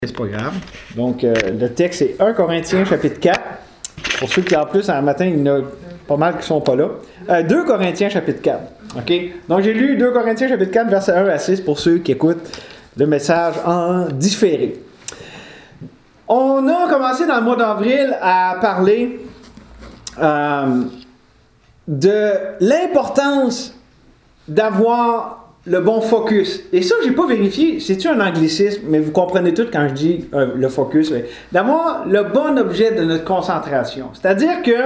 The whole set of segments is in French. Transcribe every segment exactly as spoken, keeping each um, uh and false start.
C'est pas grave. Donc, euh, le texte est premier Corinthiens chapitre quatre. Pour ceux qui en plus, un matin, il y en a pas mal qui ne sont pas là. Euh, deux Corinthiens chapitre quatre. OK? Donc, j'ai lu deux Corinthiens chapitre quatre, versets un à six, pour ceux qui écoutent le message en différé. On a commencé dans le mois d'avril à parler euh, de l'importance d'avoir le bon focus. Et ça, j'ai pas vérifié. C'est-tu un anglicisme? Mais vous comprenez tout quand je dis euh, le focus. Mais d'avoir le bon objet de notre concentration. C'est-à-dire que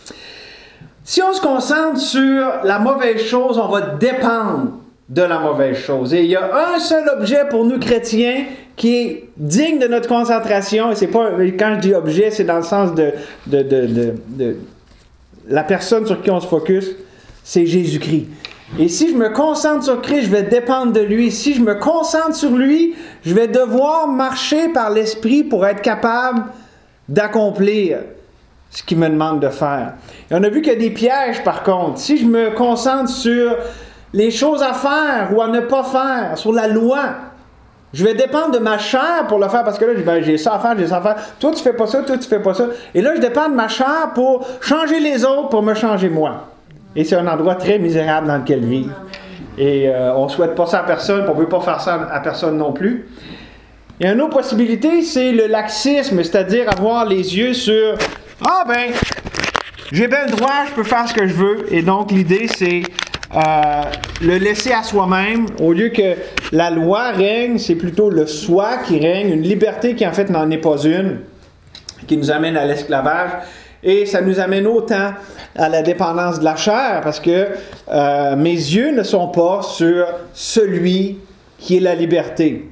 si on se concentre sur la mauvaise chose, on va dépendre de la mauvaise chose. Et il y a un seul objet pour nous chrétiens qui est digne de notre concentration. Et c'est pas, quand je dis objet, c'est dans le sens de, de, de, de, de la personne sur qui on se focus, c'est Jésus-Christ. Et si je me concentre sur Christ, je vais dépendre de lui. Si je me concentre sur lui, je vais devoir marcher par l'Esprit pour être capable d'accomplir ce qu'il me demande de faire. Et on a vu qu'il y a des pièges, par contre. Si je me concentre sur les choses à faire ou à ne pas faire, sur la loi, je vais dépendre de ma chair pour le faire, parce que là, ben, j'ai ça à faire, j'ai ça à faire. Toi, tu fais pas ça, toi, tu fais pas ça. Et là, je dépends de ma chair pour changer les autres, pour me changer moi. Et c'est un endroit très misérable dans lequel vivre. Et euh, on ne souhaite pas ça à personne, puis on ne veut pas faire ça à personne non plus. Et une autre possibilité, c'est le laxisme, c'est-à-dire avoir les yeux sur « Ah ben, j'ai bien le droit, je peux faire ce que je veux. » Et donc l'idée, c'est euh, le laisser à soi-même. Au lieu que la loi règne, c'est plutôt le soi qui règne, une liberté qui en fait n'en est pas une, qui nous amène à l'esclavage. Et ça nous amène autant à la dépendance de la chair, parce que euh, mes yeux ne sont pas sur celui qui est la liberté.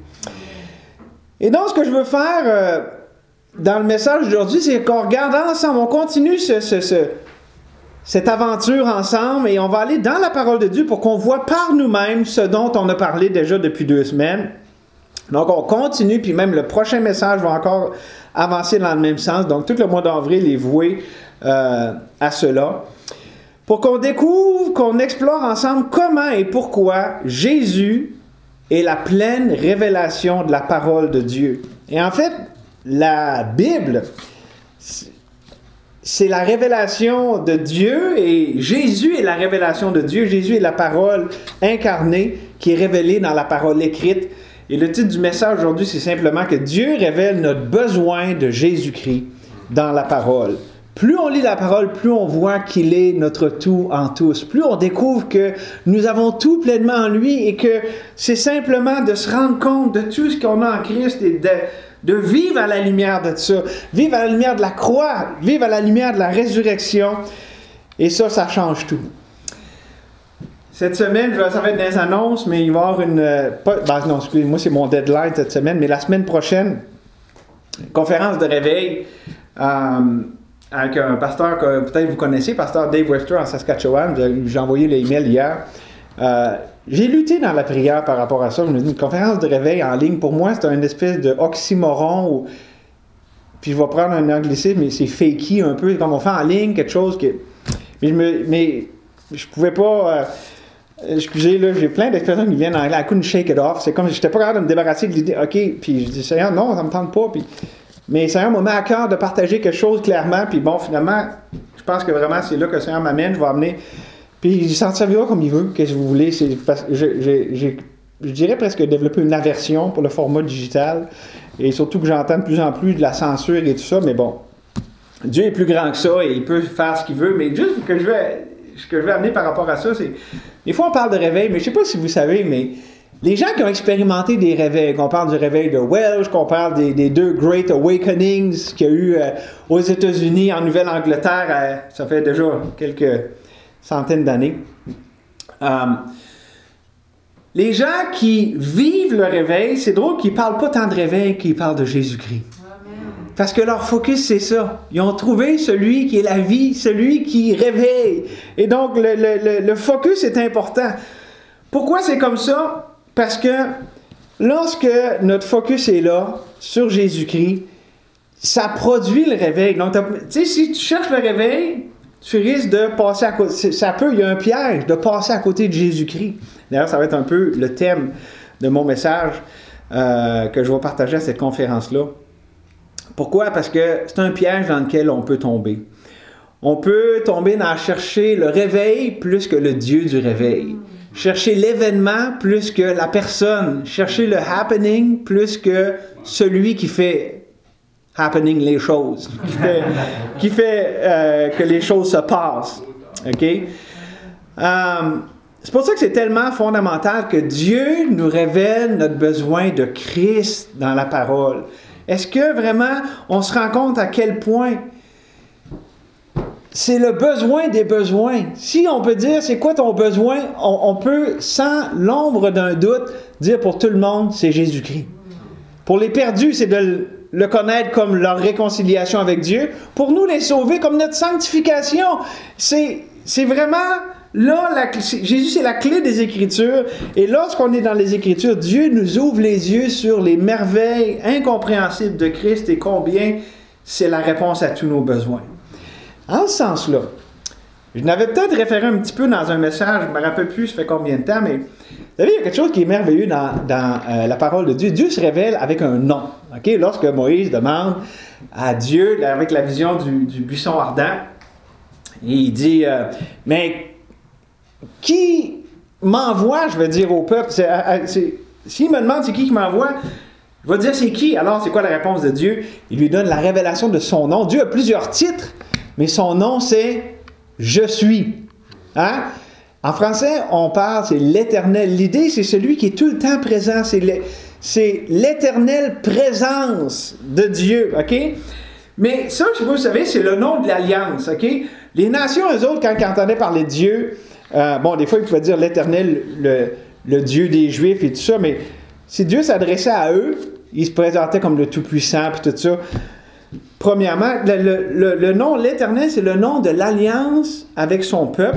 Et donc, ce que je veux faire euh, dans le message d'aujourd'hui, c'est qu'on regarde ensemble, on continue ce, ce, ce, cette aventure ensemble, et on va aller dans la parole de Dieu pour qu'on voit par nous-mêmes ce dont on a parlé déjà depuis deux semaines. Donc, on continue, puis même le prochain message va encore avancer dans le même sens. Donc, tout le mois d'avril est voué euh, à cela. Pour qu'on découvre, qu'on explore ensemble comment et pourquoi Jésus est la pleine révélation de la parole de Dieu. Et en fait, la Bible, c'est la révélation de Dieu, et Jésus est la révélation de Dieu. Jésus est la parole incarnée qui est révélée dans la parole écrite. Et le titre du message aujourd'hui, c'est simplement que Dieu révèle notre besoin de Jésus-Christ dans la parole. Plus on lit la parole, plus on voit qu'il est notre tout en tous. Plus on découvre que nous avons tout pleinement en lui, et que c'est simplement de se rendre compte de tout ce qu'on a en Christ et de, de vivre à la lumière de ça. Vivre à la lumière de la croix, vivre à la lumière de la résurrection. Et ça, ça change tout. Cette semaine, ça va être des annonces, mais il va y avoir une... Pas, ben non, excusez-moi, c'est mon deadline cette semaine, mais la semaine prochaine, conférence de réveil euh, avec un pasteur que peut-être vous connaissez, pasteur Dave Webster en Saskatchewan. J'ai envoyé l'email hier. Euh, j'ai lutté dans la prière par rapport à ça. Je me dis, une conférence de réveil en ligne, pour moi, c'est une espèce de oxymoron. Où, puis je vais prendre un anglicisme, mais c'est fakey un peu, comme on fait en ligne, quelque chose que... Mais je me... Mais je pouvais pas... Euh, Excusez, là, j'ai plein d'expressions qui viennent en anglais. I couldn't shake it off. C'est comme si j'étais pas capable de me débarrasser de l'idée. OK, puis je dis, Seigneur, non, ça me tente pas. Puis... Mais Seigneur m'a mis à cœur de partager quelque chose clairement. Puis bon, finalement, je pense que vraiment c'est là que le Seigneur m'amène. Je vais amener. Puis il s'en servira comme il veut, qu'est-ce que vous voulez. C'est parce que j'ai, j'ai, j'ai, je dirais presque développé une aversion pour le format digital. Et surtout que j'entends de plus en plus de la censure et tout ça. Mais bon, Dieu est plus grand que ça et il peut faire ce qu'il veut. Mais juste que je vais. Ce que je vais amener par rapport à ça, c'est... Des fois, on parle de réveil, mais je ne sais pas si vous savez, mais les gens qui ont expérimenté des réveils, qu'on parle du réveil de Welsh, qu'on parle des, des deux Great Awakenings qu'il y a eu euh, aux États-Unis, en Nouvelle-Angleterre, euh, ça fait déjà quelques centaines d'années. Euh, les gens qui vivent le réveil, c'est drôle qu'ils ne parlent pas tant de réveil qu'ils parlent de Jésus-Christ. Parce que leur focus, c'est ça. Ils ont trouvé celui qui est la vie, celui qui réveille. Et donc, le, le, le focus est important. Pourquoi c'est comme ça? Parce que lorsque notre focus est là, sur Jésus-Christ, ça produit le réveil. Donc, tu sais, si tu cherches le réveil, tu risques de passer à côté. Ça peut, il y a un piège de passer à côté de Jésus-Christ. D'ailleurs, ça va être un peu le thème de mon message euh, que je vais partager à cette conférence-là. Pourquoi? Parce que c'est un piège dans lequel on peut tomber. On peut tomber dans chercher le réveil plus que le Dieu du réveil. Chercher l'événement plus que la personne. Chercher le happening plus que celui qui fait happening les choses. Qui fait, qui fait euh, que les choses se passent. OK? Um, c'est pour ça que c'est tellement fondamental que Dieu nous révèle notre besoin de Christ dans la parole. Est-ce que vraiment on se rend compte à quel point c'est le besoin des besoins? Si on peut dire c'est quoi ton besoin, on, on peut sans l'ombre d'un doute dire pour tout le monde c'est Jésus-Christ. Pour les perdus, c'est de le, le connaître comme leur réconciliation avec Dieu. Pour nous les sauver comme notre sanctification. C'est, c'est vraiment... Là, la, Jésus, c'est la clé des Écritures. Et lorsqu'on est dans les Écritures, Dieu nous ouvre les yeux sur les merveilles incompréhensibles de Christ et combien c'est la réponse à tous nos besoins. En ce sens-là, je n'avais peut-être référé un petit peu dans un message, je ne me rappelle plus ça fait combien de temps, mais vous savez, il y a quelque chose qui est merveilleux dans, dans euh, la parole de Dieu. Dieu se révèle avec un nom. Okay? Lorsque Moïse demande à Dieu, avec la vision du, du buisson ardent, il dit euh, « Mais... qui m'envoie, je vais dire au peuple, c'est, c'est, s'il me demande c'est qui qui m'envoie, je vais dire c'est qui. Alors, c'est quoi la réponse de Dieu? Il lui donne la révélation de son nom. Dieu a plusieurs titres, mais son nom, c'est « Je suis ». Hein? En français, on parle, c'est l'Éternel. L'idée, c'est celui qui est tout le temps présent. C'est, le, c'est l'éternelle présence de Dieu. OK? Mais ça, je sais pas, vous savez, c'est le nom de l'Alliance. OK? Les nations, eux autres, quand ils entendaient parler de Dieu, Euh, bon, des fois, il pouvait dire l'Éternel, le, le Dieu des Juifs et tout ça, mais si Dieu s'adressait à eux, il se présentait comme le Tout-Puissant et tout ça. Premièrement, le, le, le nom l'Éternel, c'est le nom de l'alliance avec son peuple.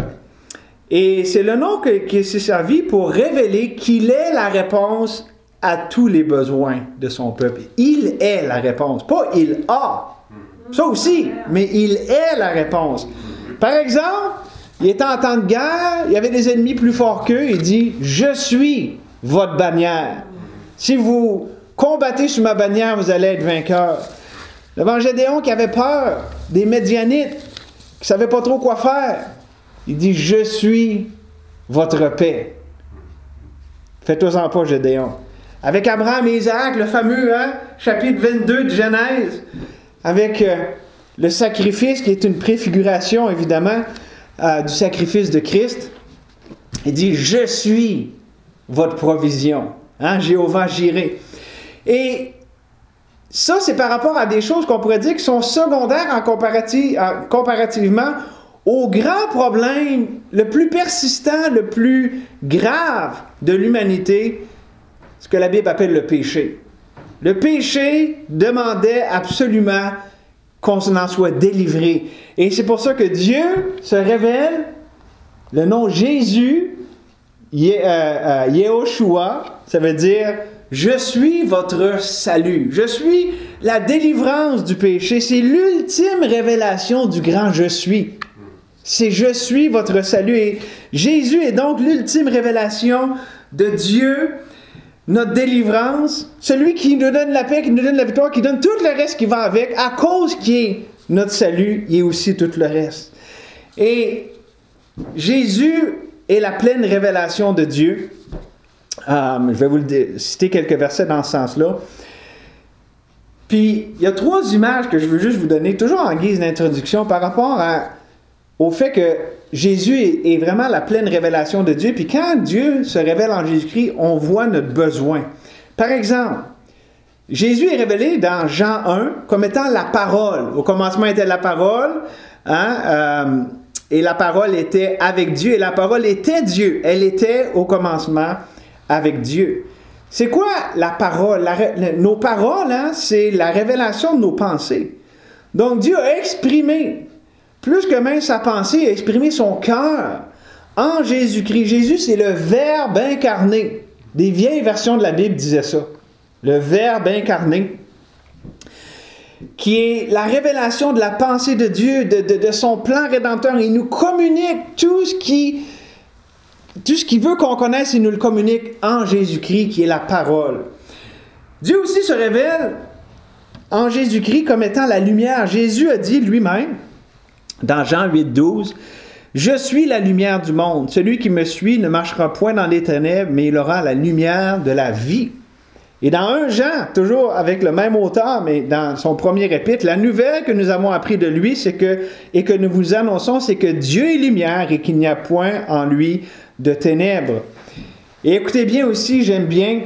Et c'est le nom que, qui s'est servi pour révéler qu'il est la réponse à tous les besoins de son peuple. Il est la réponse, pas il a. Ça aussi, mais il est la réponse. Par exemple, il était en temps de guerre, il y avait des ennemis plus forts qu'eux, il dit « Je suis votre bannière. Si vous combattez sous ma bannière, vous allez être vainqueur. » Devant Gédéon qui avait peur des Médianites, qui ne savaient pas trop quoi faire, il dit « Je suis votre paix. » Faites-en pas, Gédéon. Avec Abraham et Isaac, le fameux hein, chapitre vingt-deux de Genèse, avec euh, le sacrifice qui est une préfiguration, évidemment, Euh, du sacrifice de Christ, il dit « Je suis votre provision. Hein, Jéhovah Jireh. » Et ça, c'est par rapport à des choses qu'on pourrait dire qui sont secondaires en comparatif, en, comparativement au grand problème, le plus persistant, le plus grave de l'humanité, ce que la Bible appelle le péché. Le péché demandait absolument qu'on en soit délivré. Et c'est pour ça que Dieu se révèle, le nom Jésus, Ye, euh, euh, Yehoshua, ça veut dire « Je suis votre salut ». Je suis la délivrance du péché. C'est l'ultime révélation du grand « Je suis ». C'est « Je suis votre salut ». Et Jésus est donc l'ultime révélation de Dieu, notre délivrance, celui qui nous donne la paix, qui nous donne la victoire, qui donne tout le reste qui va avec, à cause qui est notre salut, il est aussi tout le reste. Et Jésus est la pleine révélation de Dieu. Euh, je vais vous le citer quelques versets dans ce sens-là. Puis, il y a trois images que je veux juste vous donner, toujours en guise d'introduction, par rapport à, au fait que Jésus est, est vraiment la pleine révélation de Dieu. Puis quand Dieu se révèle en Jésus-Christ, on voit notre besoin. Par exemple, Jésus est révélé dans Jean un comme étant la parole. Au commencement était la parole, hein, euh, et la parole était avec Dieu, et la parole était Dieu. Elle était au commencement avec Dieu. C'est quoi la parole? La, la, nos paroles, hein, c'est la révélation de nos pensées. Donc Dieu a exprimé, plus que même sa pensée, il a exprimé son cœur en Jésus-Christ. Jésus, c'est le Verbe incarné. Des vieilles versions de la Bible disaient ça. Le Verbe incarné, qui est la révélation de la pensée de Dieu, de, de, de son plan rédempteur. Il nous communique tout ce qui, tout ce qu'il veut qu'on connaisse, il nous le communique en Jésus-Christ, qui est la parole. Dieu aussi se révèle en Jésus-Christ comme étant la lumière. Jésus a dit lui-même, dans Jean huit, douze, « Je suis la lumière du monde. Celui qui me suit ne marchera point dans les ténèbres, mais il aura la lumière de la vie. » Et dans un Jean, toujours avec le même auteur, mais dans son premier épître, la nouvelle que nous avons appris de lui, c'est que, et que nous vous annonçons, c'est que Dieu est lumière et qu'il n'y a point en lui de ténèbres. Et écoutez bien aussi, j'aime bien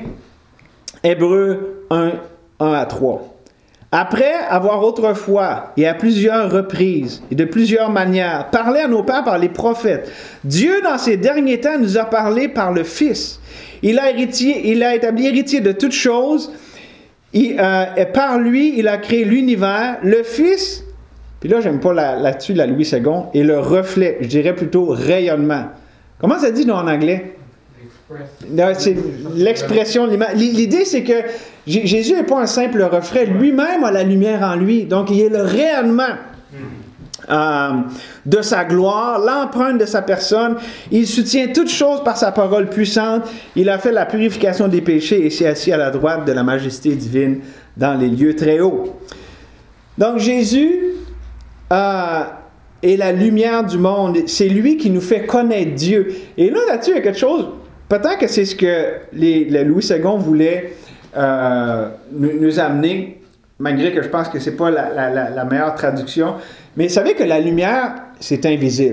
Hébreux un, un à trois. Après avoir autrefois et à plusieurs reprises et de plusieurs manières parlé à nos pères par les prophètes, Dieu dans ces derniers temps nous a parlé par le Fils. Il a, héritier, il a établi héritier de toutes choses il, euh, et par lui, il a créé l'univers. Le Fils, puis là, j'aime pas la, là-dessus la Louis second, est le reflet, je dirais plutôt rayonnement. Comment ça dit nous, en anglais? Non, c'est l'expression, l'idée c'est que Jésus n'est pas un simple reflet, lui-même a la lumière en lui, donc il est le rayonnement euh, de sa gloire, l'empreinte de sa personne, il soutient toutes choses par sa parole puissante, il a fait la purification des péchés et s'est assis à la droite de la majesté divine dans les lieux très hauts. Donc Jésus euh, est la lumière du monde, c'est lui qui nous fait connaître Dieu, et là là-dessus il y a quelque chose. Peut-être que c'est ce que les, les Louis second voulait euh, nous, nous amener, malgré que je pense que ce n'est pas la, la, la, la meilleure traduction. Mais vous savez que la lumière, c'est invisible.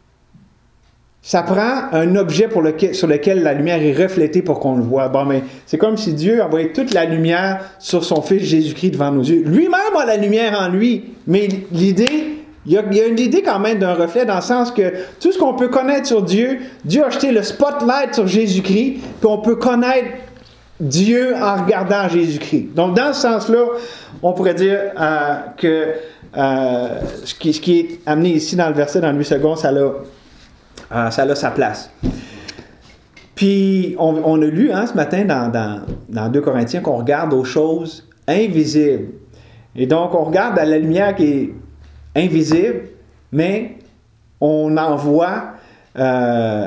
Ça prend un objet pour lequel, sur lequel la lumière est reflétée pour qu'on le voit. Bon, mais c'est comme si Dieu envoyait toute la lumière sur son Fils Jésus-Christ devant nos yeux. Lui-même a la lumière en lui, mais l'idée... Il y, a, il y a une idée quand même d'un reflet dans le sens que tout ce qu'on peut connaître sur Dieu, Dieu a jeté le spotlight sur Jésus-Christ, puis on peut connaître Dieu en regardant Jésus-Christ. Donc, dans ce sens-là, on pourrait dire euh, que euh, ce, qui, ce qui est amené ici dans le verset, dans le huit secondes, ça a, euh, ça a sa place. Puis, on, on a lu hein, ce matin dans, dans, dans deux Corinthiens qu'on regarde aux choses invisibles. Et donc, on regarde à la lumière qui est invisible, mais on en voit euh,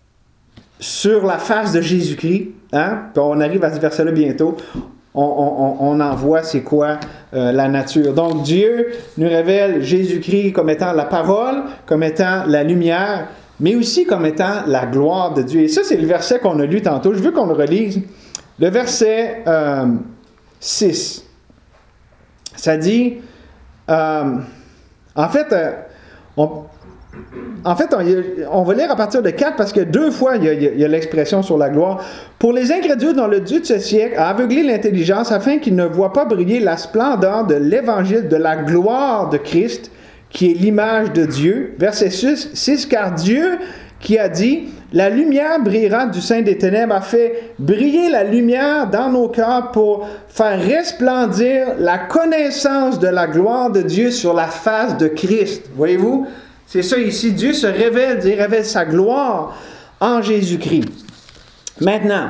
sur la face de Jésus-Christ. Hein? Puis on arrive à ce verset-là bientôt. On, on, on en voit c'est quoi euh, la nature. Donc Dieu nous révèle Jésus-Christ comme étant la parole, comme étant la lumière, mais aussi comme étant la gloire de Dieu. Et ça, c'est le verset qu'on a lu tantôt. Je veux qu'on le relise. Le verset euh, six. Ça dit... Euh, En fait, euh, on, en fait on, on va lire à partir de quatre parce que deux fois, il y a, il y a l'expression sur la gloire. Pour les incrédules dont le Dieu de ce siècle a aveuglé l'intelligence afin qu'ils ne voient pas briller la splendeur de l'évangile de la gloire de Christ, qui est l'image de Dieu. Verset six, car Dieu qui a dit, la lumière brillera du sein des ténèbres, a fait briller la lumière dans nos cœurs pour faire resplendir la connaissance de la gloire de Dieu sur la face de Christ. Voyez-vous? C'est ça ici. Dieu se révèle, Dieu révèle sa gloire en Jésus-Christ. Maintenant,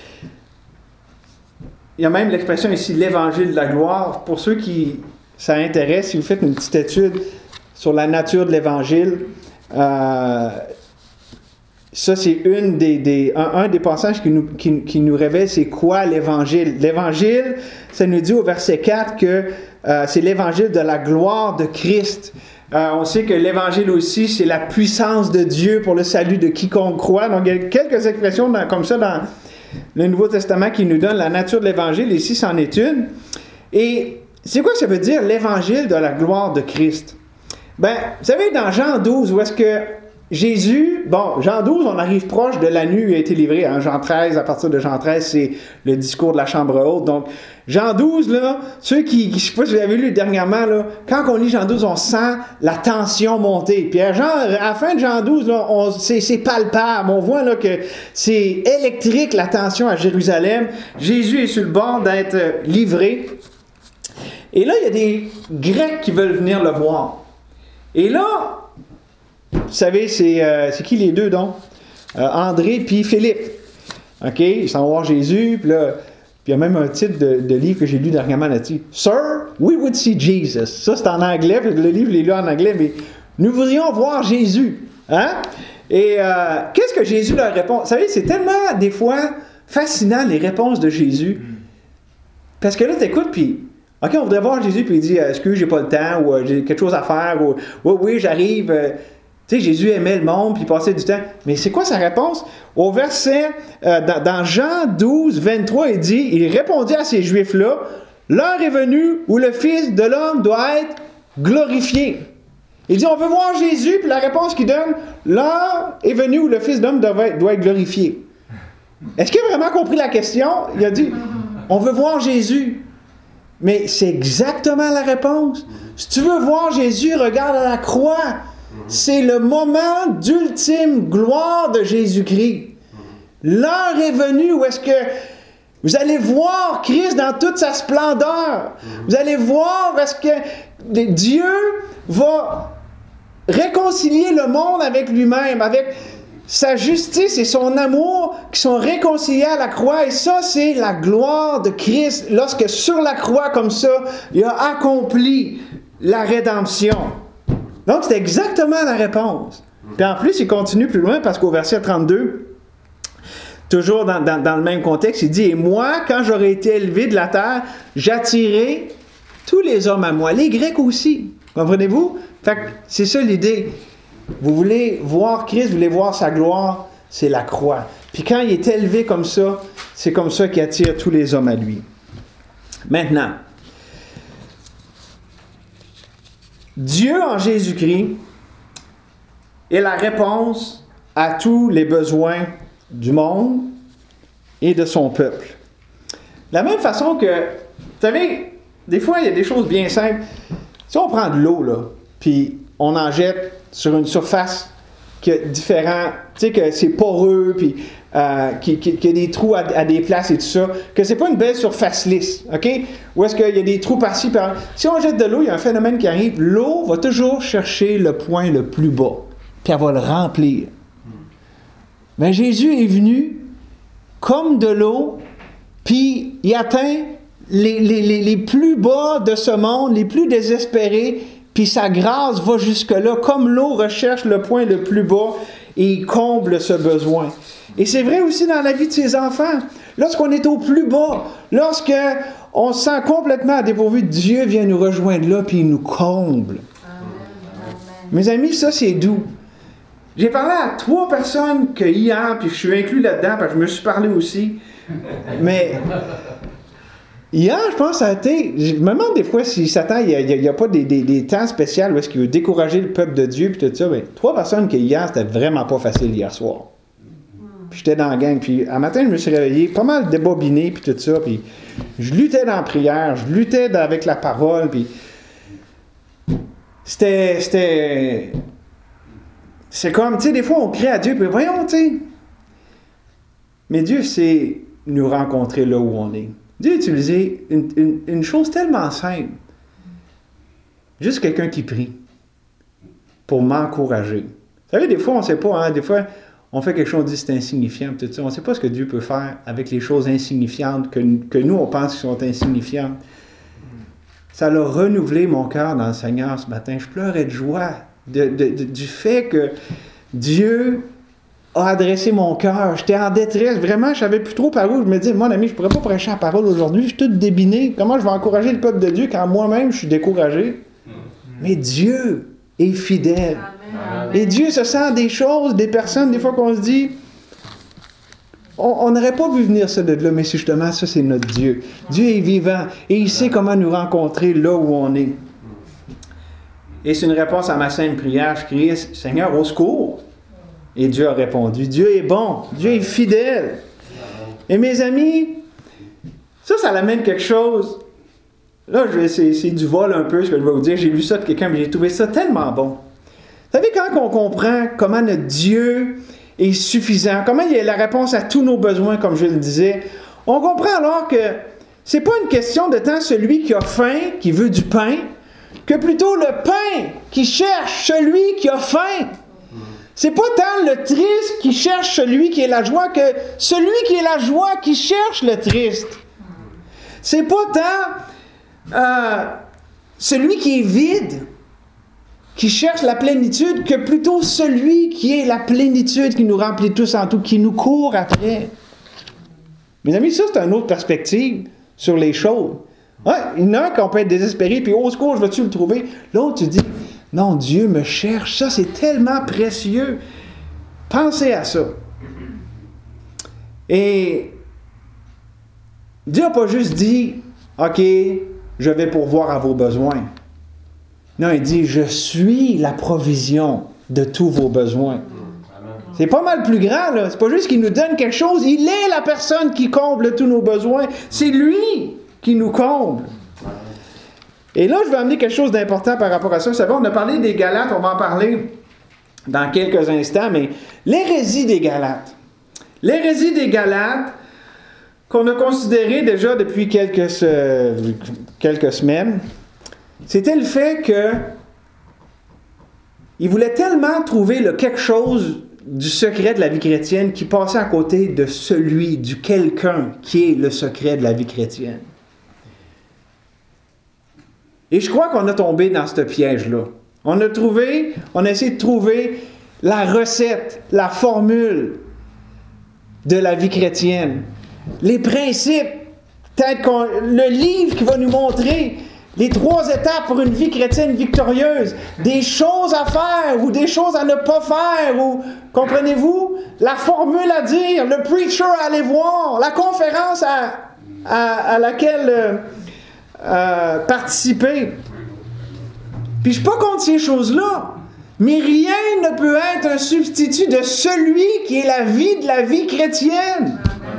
il y a même l'expression ici, l'évangile de la gloire. Pour ceux qui ça intéresse, si vous faites une petite étude sur la nature de l'évangile, euh, ça, c'est une des, des, un, un des passages qui nous, qui, qui nous révèle c'est quoi l'Évangile. L'Évangile, ça nous dit au verset quatre que euh, c'est l'Évangile de la gloire de Christ. Euh, on sait que l'Évangile aussi, c'est la puissance de Dieu pour le salut de quiconque croit. Donc, il y a quelques expressions dans, comme ça dans le Nouveau Testament qui nous donnent la nature de l'Évangile. Ici, c'en est une. Et c'est quoi ça veut dire, l'Évangile de la gloire de Christ? Ben, vous savez, dans Jean douze, où est-ce que Jésus, bon, Jean douze, on arrive proche de la nuit où il a été livré. Hein? Jean treize, à partir de Jean treize, c'est le discours de la chambre haute. Donc, Jean douze, là, ceux qui, je ne sais pas si vous avez lu dernièrement, là, quand on lit Jean douze, on sent la tension monter. Puis à, Jean, à la fin de Jean douze, là, on, c'est, c'est palpable. On voit là, que c'est électrique, la tension à Jérusalem. Jésus est sur le bord d'être livré. Et là, il y a des Grecs qui veulent venir le voir. Et là, vous savez, c'est, euh, c'est qui les deux, donc? Euh, André puis Philippe. OK? Ils s'en vont voir Jésus, puis là, puis il y a même un titre de, de livre que j'ai lu dernièrement là-dessus. « Sir, we would see Jesus ». Ça, c'est en anglais, puis le livre, je l'ai lu en anglais, mais nous voudrions voir Jésus. Hein? Et euh, qu'est-ce que Jésus leur répond? Vous savez, c'est tellement, des fois, fascinant, les réponses de Jésus. Parce que là, tu écoutes, puis, OK, on voudrait voir Jésus, puis il dit, excuse, j'ai pas le temps, ou j'ai quelque chose à faire, ou oui, oui, j'arrive. Euh, tu sais, Jésus aimait le monde, puis il passait du temps. Mais c'est quoi sa réponse? Au verset, euh, dans, dans Jean douze, vingt-trois, il dit, il répondit à ces Juifs-là, l'heure est venue où le Fils de l'homme doit être glorifié. Il dit, on veut voir Jésus, puis la réponse qu'il donne, l'heure est venue où le Fils de l'homme doit être, doit être glorifié. Est-ce qu'il a vraiment compris la question? Il a dit, on veut voir Jésus. Mais c'est exactement la réponse. Si tu veux voir Jésus, regarde à la croix. C'est le moment d'ultime gloire de Jésus-Christ. L'heure est venue où est-ce que vous allez voir Christ dans toute sa splendeur. Vous allez voir où est-ce que Dieu va réconcilier le monde avec lui-même, avec sa justice et son amour qui sont réconciliés à la croix. Et ça, c'est la gloire de Christ lorsque sur la croix comme ça, il a accompli la rédemption. Donc, c'est exactement la réponse. Puis en plus, il continue plus loin parce qu'au verset trente-deux, toujours dans, dans, dans le même contexte, il dit « Et moi, quand j'aurai été élevé de la terre, j'attirerai tous les hommes à moi. » Les Grecs aussi. Comprenez-vous? Fait que c'est ça l'idée. Vous voulez voir Christ, vous voulez voir sa gloire, c'est la croix. Puis quand il est élevé comme ça, c'est comme ça qu'il attire tous les hommes à lui. Maintenant, Dieu en Jésus-Christ est la réponse à tous les besoins du monde et de son peuple. De la même façon que, vous savez, des fois, il y a des choses bien simples. Si on prend de l'eau, là, puis on en jette sur une surface qui a différents, tu sais, que c'est poreux, puis euh, qu'il qui, qui y a des trous à, à des places et tout ça, que c'est pas une belle surface lisse, OK? Ou est-ce qu'il y a des trous par-ci, par-là? Si on jette de l'eau, il y a un phénomène qui arrive, l'eau va toujours chercher le point le plus bas, puis elle va le remplir. Mais Jésus est venu comme de l'eau, puis il atteint les, les, les, les plus bas de ce monde, les plus désespérés, puis sa grâce va jusque-là, comme l'eau recherche le point le plus bas et il comble ce besoin. Et c'est vrai aussi dans la vie de ses enfants. Lorsqu'on est au plus bas, lorsqu'on se sent complètement dépourvu, Dieu vient nous rejoindre là, puis il nous comble. Amen. Mes amis, ça c'est doux. J'ai parlé à trois personnes que hier, puis je suis inclus là-dedans, parce que je me suis parlé aussi. Mais hier, je pense que ça a été... Je me demande des fois si Satan, il n'y a, a, a pas des, des, des temps spéciaux où est-ce qu'il veut décourager le peuple de Dieu, puis tout ça. Mais trois personnes que hier, c'était vraiment pas facile hier soir. Puis j'étais dans la gang, puis un matin, je me suis réveillé, pas mal débobiné, puis tout ça, puis je luttais dans la prière, je luttais avec la parole, puis c'était... c'était c'est comme, tu sais, des fois, on crie à Dieu, puis voyons, tu sais. Mais Dieu sait nous rencontrer là où on est. Dieu a utilisé une, une, une chose tellement simple. Juste quelqu'un qui prie pour m'encourager. Vous savez, des fois, on ne sait pas, hein, des fois, on fait quelque chose, on dit c'est insignifiant, tout ça. On ne sait pas ce que Dieu peut faire avec les choses insignifiantes que, que nous, on pense qui sont insignifiantes. Ça a renouvelé mon cœur dans le Seigneur ce matin. Je pleurais de joie de, de, de, du fait que Dieu a adressé mon cœur. J'étais en détresse. Vraiment, je ne savais plus trop par où. Je me disais, mon ami, je ne pourrais pas prêcher la parole aujourd'hui. Je suis tout débiné. Comment je vais encourager le peuple de Dieu quand moi-même, je suis découragé? Mais Dieu est fidèle. Amen. Et Dieu se sent des choses, des personnes, des fois qu'on se dit, on n'aurait pas vu venir ça de là, mais c'est justement ça, c'est notre Dieu. Dieu est vivant et il sait comment nous rencontrer là où on est. Et c'est une réponse à ma sainte prière. Je criais, Seigneur, au secours. Et Dieu a répondu. Dieu est bon. Dieu est fidèle. Et mes amis, ça, ça l'amène quelque chose. Là, je, c'est, c'est du vol un peu, ce que je vais vous dire. J'ai lu ça de quelqu'un, mais j'ai trouvé ça tellement bon. Vous savez, quand on comprend comment notre Dieu est suffisant, comment il y a la réponse à tous nos besoins, comme je le disais, on comprend alors que c'est pas une question de tant celui qui a faim, qui veut du pain, que plutôt le pain qui cherche celui qui a faim. C'est pas tant le triste qui cherche celui qui est la joie que celui qui est la joie qui cherche le triste. C'est pas tant euh, celui qui est vide qui cherche la plénitude que plutôt celui qui est la plénitude qui nous remplit tous en tout, qui nous court après. Mes amis, ça c'est une autre perspective. sur les choses. Ouais, il y en a un qu'on peut être désespéré, puis au secours, je veux-tu le trouver? L'autre, tu dis, non, Dieu me cherche, ça c'est tellement précieux. Pensez à ça. Et Dieu n'a pas juste dit, OK, je vais pourvoir à vos besoins. Non, il dit, je suis la provision de tous vos besoins. C'est pas mal plus grand, là. C'est pas juste qu'il nous donne quelque chose. Il est la personne qui comble tous nos besoins. C'est lui qui nous comble. Et là, je vais amener quelque chose d'important par rapport à ça. Vous savez, on a parlé des Galates, on va en parler dans quelques instants, mais l'hérésie des Galates. L'hérésie des Galates, qu'on a considéré déjà depuis quelques, euh, quelques semaines, c'était le fait que ils voulaient tellement trouver le quelque chose du secret de la vie chrétienne qui passait à côté de celui, du quelqu'un qui est le secret de la vie chrétienne. Et je crois qu'on a tombé dans ce piège-là. On a trouvé, on a essayé de trouver la recette, la formule de la vie chrétienne. Les principes, peut-être qu'on, le livre qui va nous montrer les trois étapes pour une vie chrétienne victorieuse, des choses à faire ou des choses à ne pas faire, ou, comprenez-vous, la formule à dire, le preacher à aller voir, la conférence à, à, à laquelle euh, euh, participer. Puis je ne suis pas contre ces choses-là, mais rien ne peut être un substitut de celui qui est la vie de la vie chrétienne.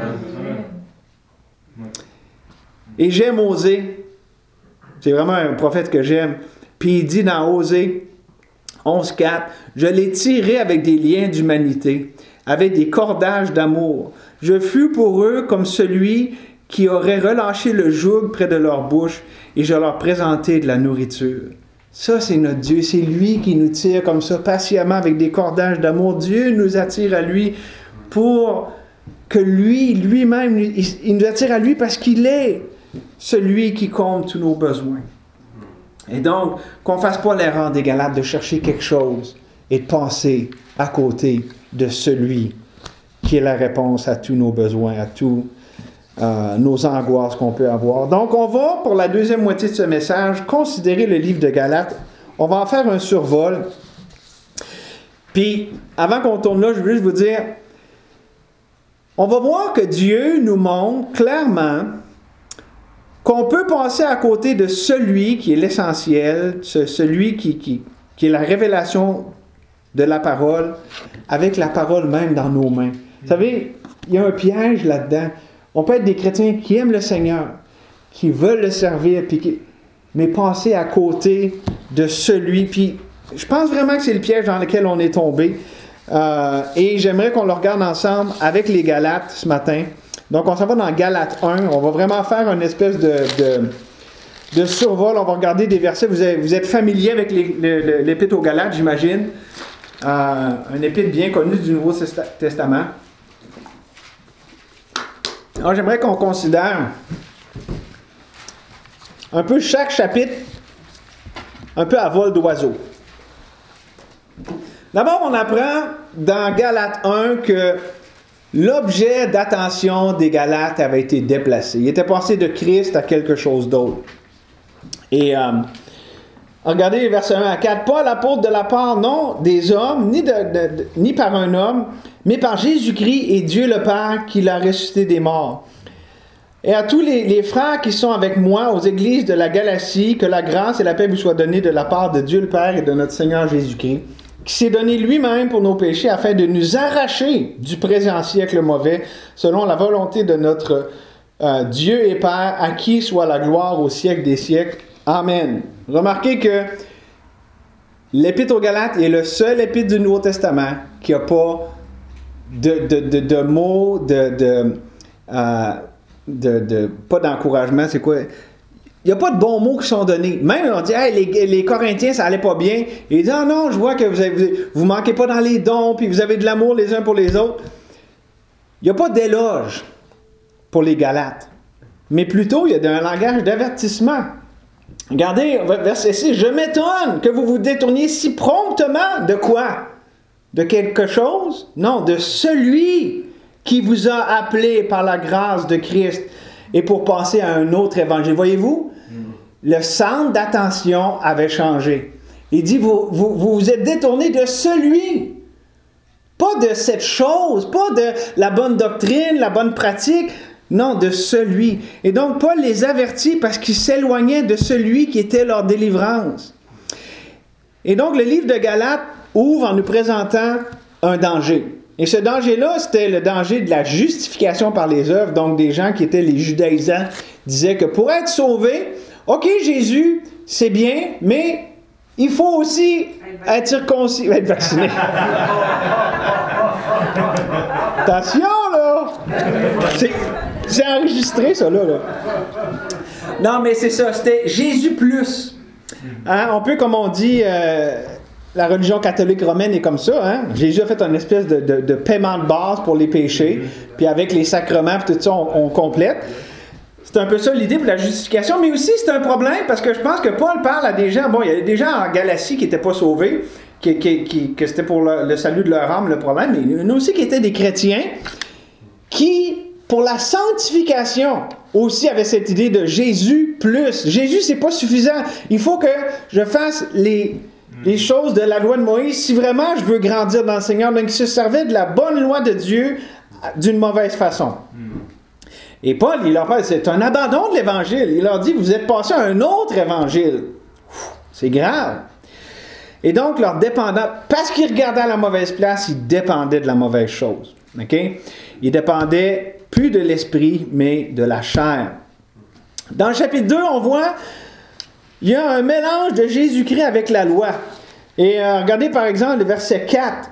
Et j'aime Osée. C'est vraiment un prophète que j'aime. Puis il dit dans Osée onze quatre, « Je l'ai tiré avec des liens d'humanité, avec des cordages d'amour. Je fus pour eux comme celui qui aurait relâché le joug près de leur bouche, et je leur présentai de la nourriture. » Ça, c'est notre Dieu. C'est lui qui nous tire comme ça, patiemment, avec des cordages d'amour. Dieu nous attire à lui pour que lui, lui-même, il, il nous attire à lui parce qu'il est celui qui comble tous nos besoins. Et donc, qu'on ne fasse pas l'erreur des Galates de chercher quelque chose et de penser à côté de celui qui est la réponse à tous nos besoins, à tous euh, nos angoisses qu'on peut avoir. Donc, on va, pour la deuxième moitié de ce message, considérer le livre de Galates. On va en faire un survol. Puis, avant qu'on tourne là, je veux juste vous dire, on va voir que Dieu nous montre clairement qu'on peut passer à côté de celui qui est l'essentiel, celui qui, qui, qui est la révélation de la parole, avec la parole même dans nos mains. Vous savez, il y a un piège là-dedans. On peut être des chrétiens qui aiment le Seigneur, qui veulent le servir, puis qui, mais passer à côté de celui. Puis je pense vraiment que c'est le piège dans lequel on est tombé. Euh, et j'aimerais qu'on le regarde ensemble avec les Galates ce matin. Donc, on s'en va dans Galates un. On va vraiment faire une espèce de, de, de survol. On va regarder des versets. Vous, avez, vous êtes familier avec les, les, l'épître aux Galates, j'imagine. Euh, un épître bien connu du Nouveau Testament. Alors, j'aimerais qu'on considère un peu chaque chapitre, un peu à vol d'oiseau. D'abord, on apprend dans Galates un que l'objet d'attention des Galates avait été déplacé. Il était passé de Christ à quelque chose d'autre. Et euh, regardez les versets un à quatre. Pas l'apôtre de la part, non, des hommes, ni, de, de, de, ni par un homme, mais par Jésus-Christ et Dieu le Père qui l'a ressuscité des morts. Et à tous les, les frères qui sont avec moi aux églises de la Galatie, que la grâce et la paix vous soient données de la part de Dieu le Père et de notre Seigneur Jésus-Christ, qui s'est donné lui-même pour nos péchés afin de nous arracher du présent siècle mauvais, selon la volonté de notre euh, Dieu et Père, à qui soit la gloire au siècle des siècles. Amen. Remarquez que l'Épître aux Galates est le seul épître du Nouveau Testament qui n'a pas de, de, de, de mots, de, de, euh, de, de pas d'encouragement, c'est quoi? Il n'y a pas de bons mots qui sont donnés. Même, on dit, hey, les, les Corinthiens, ça allait pas bien. Et ils disent, ah oh non, je vois que vous ne vous, vous manquez pas dans les dons, puis vous avez de l'amour les uns pour les autres. Il n'y a pas d'éloge pour les Galates. Mais plutôt, il y a un langage d'avertissement. Regardez, verset six, « Je m'étonne que vous vous détourniez si promptement de quoi? De quelque chose? Non, de celui qui vous a appelé par la grâce de Christ. et pour passer à un autre évangile. Voyez-vous, le centre d'attention avait changé. Il dit, vous vous, vous, vous êtes détournés de celui, pas de cette chose, pas de la bonne doctrine, la bonne pratique, non, de celui. Et donc, Paul les avertit parce qu'ils s'éloignaient de celui qui était leur délivrance. Et donc, le livre de Galates ouvre en nous présentant un danger. Et ce danger-là, c'était le danger de la justification par les œuvres. Donc, des gens qui étaient les judaïsants disaient que pour être sauvés, OK, Jésus, c'est bien, mais il faut aussi être circoncis, être vacciné. Attention, là! C'est, c'est enregistré, ça, là, là. Non, mais c'est ça, c'était Jésus plus. Hein? On peut, comme on dit, euh, la religion catholique romaine est comme ça. Hein? Jésus a fait une espèce de, de, de paiement de base pour les péchés, puis avec les sacrements, puis tout ça, on, on complète. C'est un peu ça l'idée pour la justification, mais aussi c'est un problème parce que je pense que Paul parle à des gens, bon, il y a des gens en Galatie qui n'étaient pas sauvés, qui, qui, qui, que c'était pour le, le salut de leur âme le problème, mais il y en a aussi qui étaient des chrétiens qui, pour la sanctification, aussi avaient cette idée de Jésus plus. Jésus, c'est pas suffisant. Il faut que je fasse les, les choses de la loi de Moïse si vraiment je veux grandir dans le Seigneur. Donc, ils se servaient de la bonne loi de Dieu d'une mauvaise façon. Et Paul, il leur parle, c'est un abandon de l'Évangile. Il leur dit, vous êtes passés à un autre Évangile. C'est grave. Et donc, leur dépendant, parce qu'ils regardaient à la mauvaise place, ils dépendaient de la mauvaise chose. OK? Ils dépendaient plus de l'esprit, mais de la chair. Dans le chapitre deux, on voit, il y a un mélange de Jésus-Christ avec la loi. Et euh, regardez par exemple le verset quatre.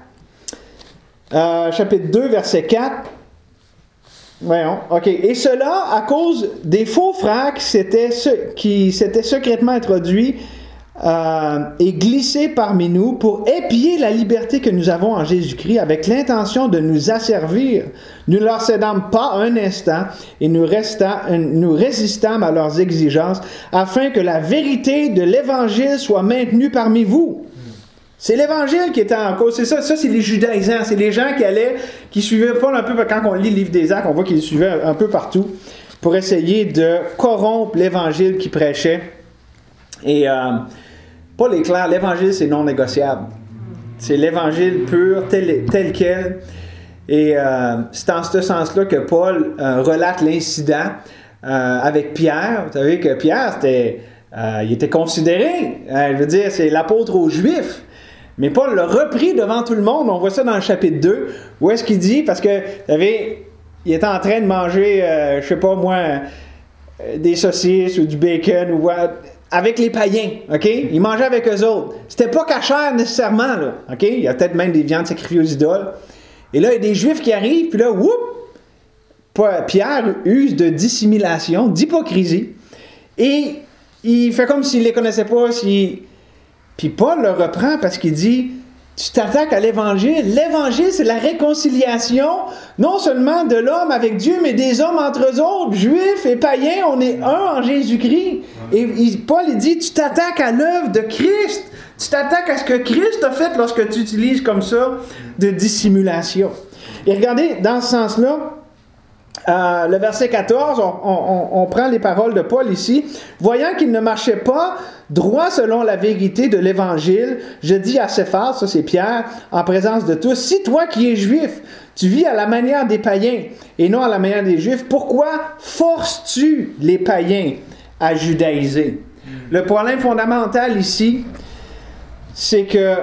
Euh, chapitre deux, verset quatre. Voyons, OK. Et cela à cause des faux frères qui s'étaient, qui s'étaient secrètement introduits euh, et glissés parmi nous pour épier la liberté que nous avons en Jésus-Christ avec l'intention de nous asservir. Nous ne leur cédâmes pas un instant et nous, restâmes, nous résistâmes à leurs exigences afin que la vérité de l'Évangile soit maintenue parmi vous. C'est l'Évangile qui était en cause. C'est ça, ça c'est les judaïsants. C'est les gens qui allaient, qui suivaient Paul un peu, quand on lit le livre des Actes, on voit qu'ils suivaient un peu partout pour essayer de corrompre l'Évangile qu'ils prêchaient. Et euh, Paul est clair, l'Évangile c'est non négociable. C'est l'Évangile pur, tel, tel quel. Et euh, c'est en ce sens-là que Paul euh, relate l'incident euh, avec Pierre. Vous savez que Pierre, c'était, euh, il était considéré, euh, je veux dire, c'est l'apôtre aux Juifs. Mais Paul l'a repris devant tout le monde. On voit ça dans le chapitre deux. Où est-ce qu'il dit? Parce que, vous savez, il était en train de manger, euh, je sais pas moi, euh, des saucisses ou du bacon ou euh, avec les païens. OK? Il mangeait avec eux autres. C'était pas cachère nécessairement, là. OK? Il y a peut-être même des viandes sacrifiées aux idoles. Et là, il y a des Juifs qui arrivent, puis là, whoop! Pierre use de dissimulation, d'hypocrisie. Et il fait comme s'il ne les connaissait pas, s'il... Puis Paul le reprend parce qu'il dit, tu t'attaques à l'Évangile. L'Évangile, c'est la réconciliation, non seulement de l'homme avec Dieu, mais des hommes entre eux autres, juifs et païens, on est un en Jésus-Christ. Et il, Paul, il dit, tu t'attaques à l'œuvre de Christ. Tu t'attaques à ce que Christ a fait lorsque tu utilises comme ça de dissimulation. Et regardez, dans ce sens-là, Euh, le verset quatorze, on, on, on prend les paroles de Paul ici. Voyant qu'il ne marchait pas droit selon la vérité de l'Évangile, je dis à Céphas, ça c'est Pierre, en présence de tous, si toi qui es juif, tu vis à la manière des païens et non à la manière des juifs, pourquoi forces-tu les païens à judaïser? Le problème fondamental ici, c'est que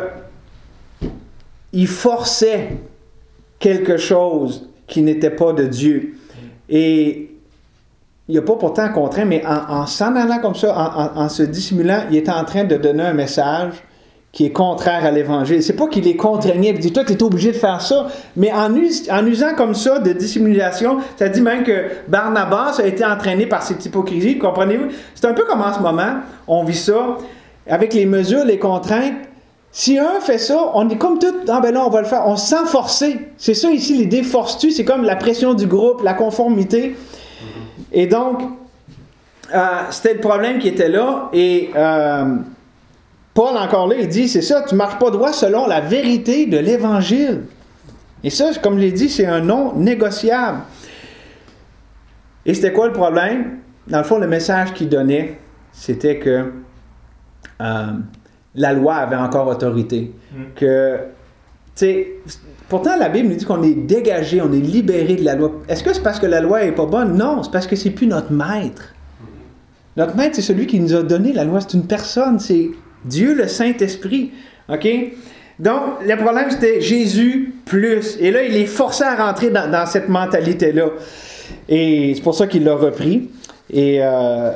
il forçait quelque chose qui n'était pas de Dieu. Et il n'a pas pourtant contraint, mais en, en s'en allant comme ça, en, en, en se dissimulant, il est en train de donner un message qui est contraire à l'Évangile. C'est pas qu'il les contraignait et dit, toi, tu es obligé de faire ça, mais en, us, en usant comme ça de dissimulation, ça dit même que Barnabas a été entraîné par cette hypocrisie, comprenez-vous? C'est un peu comme en ce moment, on vit ça, avec les mesures, les contraintes. Si un fait ça, on est comme tout, ah ben là, on va le faire, on se sent forcé. C'est ça ici, l'idée force-tu, c'est comme la pression du groupe, la conformité. Et donc, euh, c'était le problème qui était là. Et euh, Paul, encore là, il dit, c'est ça, tu ne marches pas droit selon la vérité de l'Évangile. Et ça, comme je l'ai dit, c'est un non négociable. Et c'était quoi le problème? Dans le fond, le message qu'il donnait, c'était que euh, la loi avait encore autorité. Mm. Que, tu sais, pourtant la Bible nous dit qu'on est dégagé, on est libéré de la loi. Est-ce que c'est parce que la loi n'est pas bonne? Non, c'est parce que c'est plus notre maître. Notre maître, c'est celui qui nous a donné la loi. C'est une personne, c'est Dieu le Saint-Esprit. OK? Donc, le problème, c'était Jésus plus. Et là, il est forcé à rentrer dans, dans cette mentalité-là. Et c'est pour ça qu'il l'a repris. Et euh,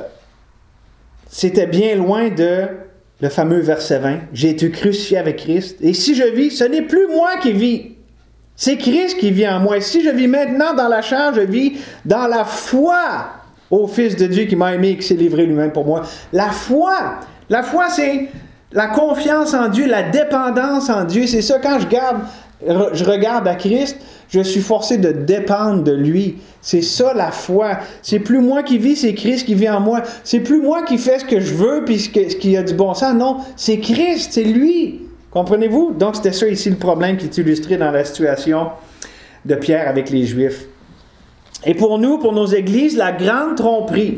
c'était bien loin de le fameux verset vingt. J'ai été crucifié avec Christ. Et si je vis, ce n'est plus moi qui vis. C'est Christ qui vit en moi. Et si je vis maintenant dans la chair, je vis dans la foi au Fils de Dieu qui m'a aimé et qui s'est livré lui-même pour moi. La foi. La foi, c'est la confiance en Dieu, la dépendance en Dieu. C'est ça, quand je, garde, je regarde à Christ, je suis forcé de dépendre de lui. C'est ça la foi. C'est plus moi qui vis, c'est Christ qui vit en moi. C'est plus moi qui fais ce que je veux puis ce, que, ce qui a du bon sens. Non, c'est Christ, c'est lui. Comprenez-vous? Donc, c'était ça ici le problème qui est illustré dans la situation de Pierre avec les Juifs. Et pour nous, pour nos églises, la grande tromperie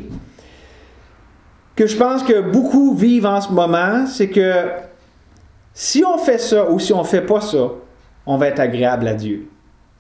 que je pense que beaucoup vivent en ce moment, c'est que si on fait ça ou si on ne fait pas ça, on va être agréable à Dieu.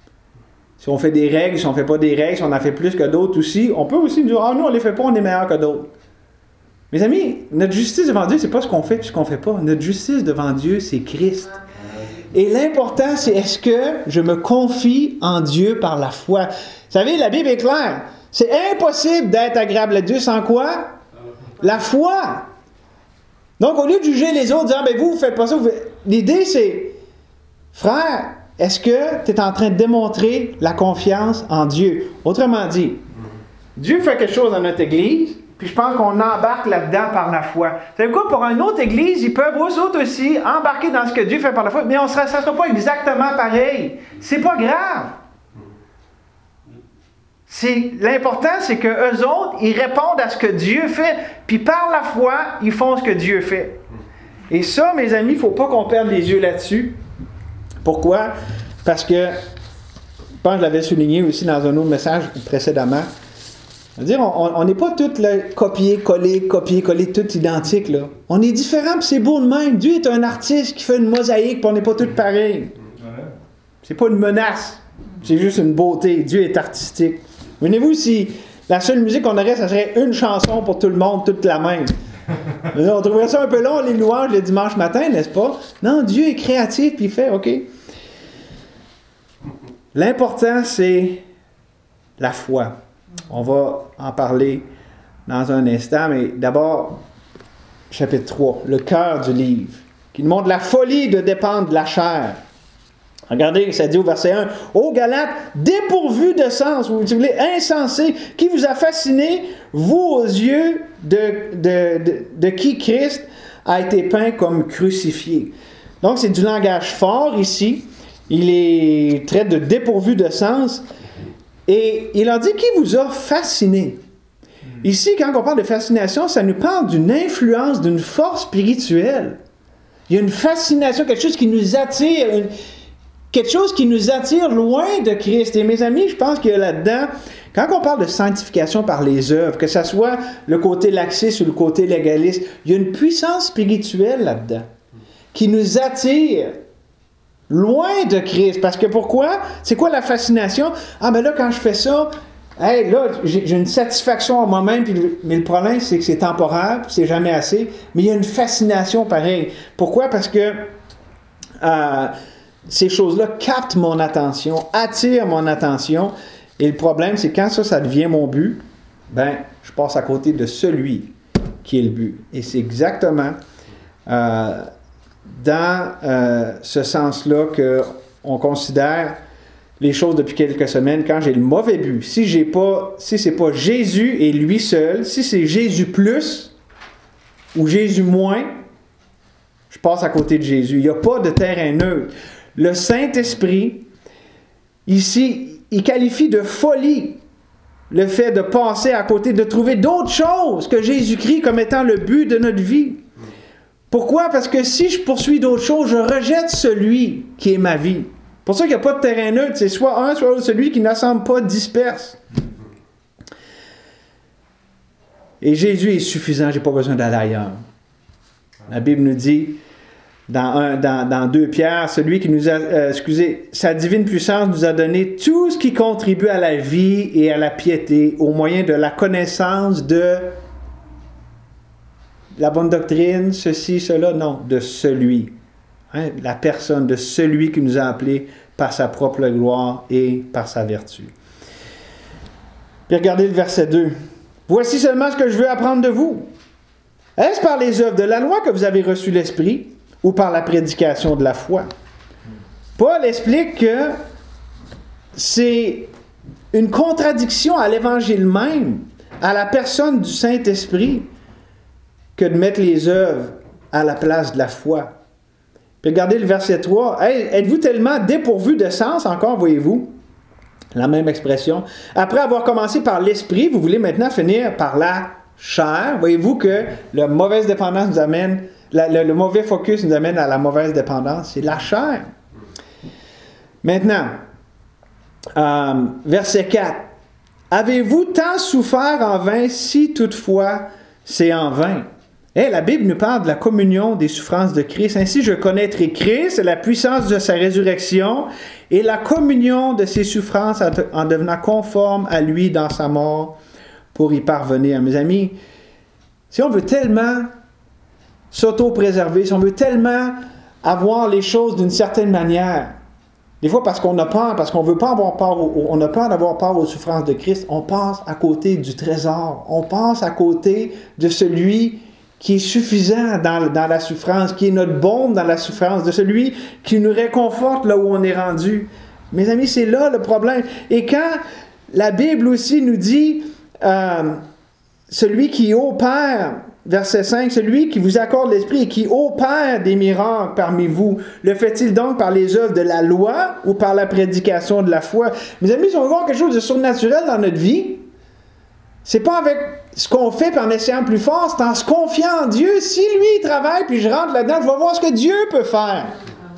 Si on fait des règles, si on ne fait pas des règles, si on en fait plus que d'autres aussi, on peut aussi nous dire « Ah, nous, on ne les fait pas, on est meilleur que d'autres. » Mes amis, notre justice devant Dieu, ce n'est pas ce qu'on fait et ce qu'on ne fait pas. Notre justice devant Dieu, c'est Christ. Et l'important, c'est est-ce que je me confie en Dieu par la foi? Vous savez, la Bible est claire. C'est impossible d'être agréable à Dieu sans quoi? La foi. Donc, au lieu de juger les autres, disant, ben vous, vous ne faites pas ça. Vous faites... L'idée, c'est, frère, est-ce que tu es en train de démontrer la confiance en Dieu? Autrement dit, Dieu fait quelque chose dans notre Église, puis je pense qu'on embarque là-dedans par la foi. Vous savez quoi? Pour une autre Église, ils peuvent eux autres aussi embarquer dans ce que Dieu fait par la foi, mais on sera, ça ne sera pas exactement pareil. C'est pas grave. C'est, l'important, c'est qu'eux autres, ils répondent à ce que Dieu fait, puis par la foi, ils font ce que Dieu fait. Et ça, mes amis, il ne faut pas qu'on perde les yeux là-dessus. Pourquoi? Parce que, je pense que je l'avais souligné aussi dans un autre message précédemment, c'est-à-dire, on n'est pas tous là, copier, coller, copier, coller, tout identiques. Là. On est différents, puis c'est beau de même. Dieu est un artiste qui fait une mosaïque, puis on n'est pas tous pareils. C'est pas une menace. C'est juste une beauté. Dieu est artistique. Voyez-vous, si la seule musique qu'on aurait, ça serait une chanson pour tout le monde, toute la même. On trouverait ça un peu long, les louanges, le dimanche matin, n'est-ce pas? Non, Dieu est créatif, puis il fait, OK. L'important, c'est la foi. On va en parler dans un instant, mais d'abord, chapitre trois, le cœur du livre, qui nous montre la folie de dépendre de la chair. Regardez, ça dit au verset un, « Ô Galates, dépourvus de sens, ou si vous voulez, insensés, qui vous a fasciné, vous aux yeux de, de, de, de qui Christ a été peint comme crucifié. » Donc, c'est du langage fort ici. Il est traite de dépourvu de sens. Et il a dit, qui vous a fasciné? Ici, quand on parle de fascination, ça nous parle d'une influence, d'une force spirituelle. Il y a une fascination, quelque chose qui nous attire, une, quelque chose qui nous attire loin de Christ. Et mes amis, je pense qu'il y a là-dedans, quand on parle de sanctification par les œuvres, que ce soit le côté laxiste ou le côté légaliste, il y a une puissance spirituelle là-dedans qui nous attire loin de Christ. Parce que pourquoi? C'est quoi la fascination? Ah, ben là, quand je fais ça, hey, là, j'ai, j'ai une satisfaction en moi-même, puis, mais le problème, c'est que c'est temporaire, c'est jamais assez, mais il y a une fascination pareille. Pourquoi? Parce que euh, ces choses-là captent mon attention, attirent mon attention, et le problème, c'est quand ça, ça devient mon but, ben, je passe à côté de celui qui est le but. Et c'est exactement euh, dans euh, ce sens-là qu'on considère les choses depuis quelques semaines, quand j'ai le mauvais but. Si j'ai pas, si c'est pas Jésus et lui seul, si c'est Jésus plus ou Jésus moins, je passe à côté de Jésus. Il n'y a pas de terrain neutre. Le Saint-Esprit, ici, il qualifie de folie le fait de passer à côté, de trouver d'autres choses que Jésus-Christ comme étant le but de notre vie. Pourquoi? Parce que si je poursuis d'autres choses, je rejette celui qui est ma vie. C'est pour ça qu'il n'y a pas de terrain neutre. C'est soit un, soit l'autre, celui qui n'assemble pas disperse. Et Jésus est suffisant, je n'ai pas besoin d'aller ailleurs. La Bible nous dit, dans, un, dans, dans deux Pierre, celui qui nous a, euh, excusez, sa divine puissance nous a donné tout ce qui contribue à la vie et à la piété au moyen de la connaissance de la bonne doctrine, ceci, cela, non, de celui. Hein, la personne, de celui qui nous a appelés par sa propre gloire et par sa vertu. Puis regardez le verset deux. Voici seulement ce que je veux apprendre de vous. Est-ce par les œuvres de la loi que vous avez reçu l'Esprit ou par la prédication de la foi? Paul explique que c'est une contradiction à l'Évangile même, à la personne du Saint-Esprit, que de mettre les œuvres à la place de la foi. Puis regardez le verset trois. Hey, êtes-vous tellement dépourvu de sens encore, voyez-vous? La même expression. Après avoir commencé par l'esprit, vous voulez maintenant finir par la chair. Voyez-vous que la mauvaise dépendance nous amène, la, le, le mauvais focus nous amène à la mauvaise dépendance. C'est la chair. Maintenant, euh, verset quatre. Avez-vous tant souffert en vain si toutefois c'est en vain? Hey, la Bible nous parle de la communion des souffrances de Christ. Ainsi, je connaîtrai Christ, la puissance de sa résurrection et la communion de ses souffrances en devenant conforme à lui dans sa mort pour y parvenir. Mes amis, si on veut tellement s'auto-préserver, si on veut tellement avoir les choses d'une certaine manière, des fois parce qu'on a peur, parce qu'on veut pas avoir peur, on a peur d'avoir peur aux souffrances de Christ, on passe à côté du trésor, on passe à côté de celui qui est suffisant dans, dans la souffrance, qui est notre baume dans la souffrance, de celui qui nous réconforte là où on est rendu. Mes amis, c'est là le problème. Et quand la Bible aussi nous dit, euh, celui qui opère, verset cinq, celui qui vous accorde l'Esprit et qui opère des miracles parmi vous, le fait-il donc par les œuvres de la loi ou par la prédication de la foi? Mes amis, si on veut voir quelque chose de surnaturel dans notre vie, c'est pas avec ce qu'on fait puis en essayant plus fort, c'est en se confiant en Dieu. Si lui, il travaille puis je rentre là-dedans, je vais voir ce que Dieu peut faire.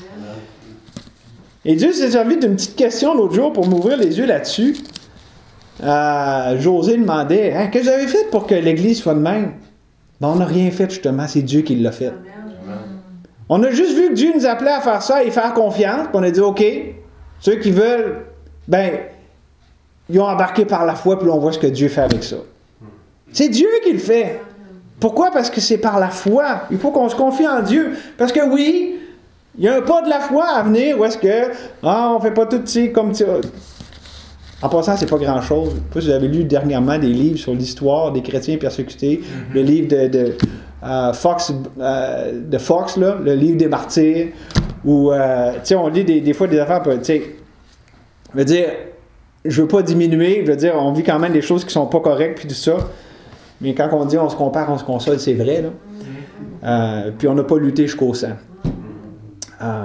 Et Dieu s'est servi d'une petite question l'autre jour pour m'ouvrir les yeux là-dessus. Euh, José demandait, hein, qu'est-ce que vous avez fait pour que l'Église soit de même? Ben, on n'a rien fait justement, c'est Dieu qui l'a fait. Amen. On a juste vu que Dieu nous appelait à faire ça et faire confiance, puis on a dit, OK, ceux qui veulent, ben, ils ont embarqué par la foi, puis on voit ce que Dieu fait avec ça. C'est Dieu qui le fait. Pourquoi? Parce que c'est par la foi. Il faut qu'on se confie en Dieu. Parce que oui, il y a un pas de la foi à venir où est-ce que, ah, on fait pas tout, tu sais, comme tu... En passant, c'est pas grand-chose. Je sais pas si vous avez lu dernièrement des livres sur l'histoire des chrétiens persécutés. Mm-hmm. Le livre de, de, uh, Fox, uh, de Fox, là, le livre des martyrs, où, uh, tu sais, on lit des, des fois des affaires, tu sais, je veux dire, je veux pas diminuer, je veux dire, on vit quand même des choses qui sont pas correctes, puis tout ça. Mais quand on dit on se compare, on se console, c'est vrai, là. Euh, puis on n'a pas lutté jusqu'au sang. Euh,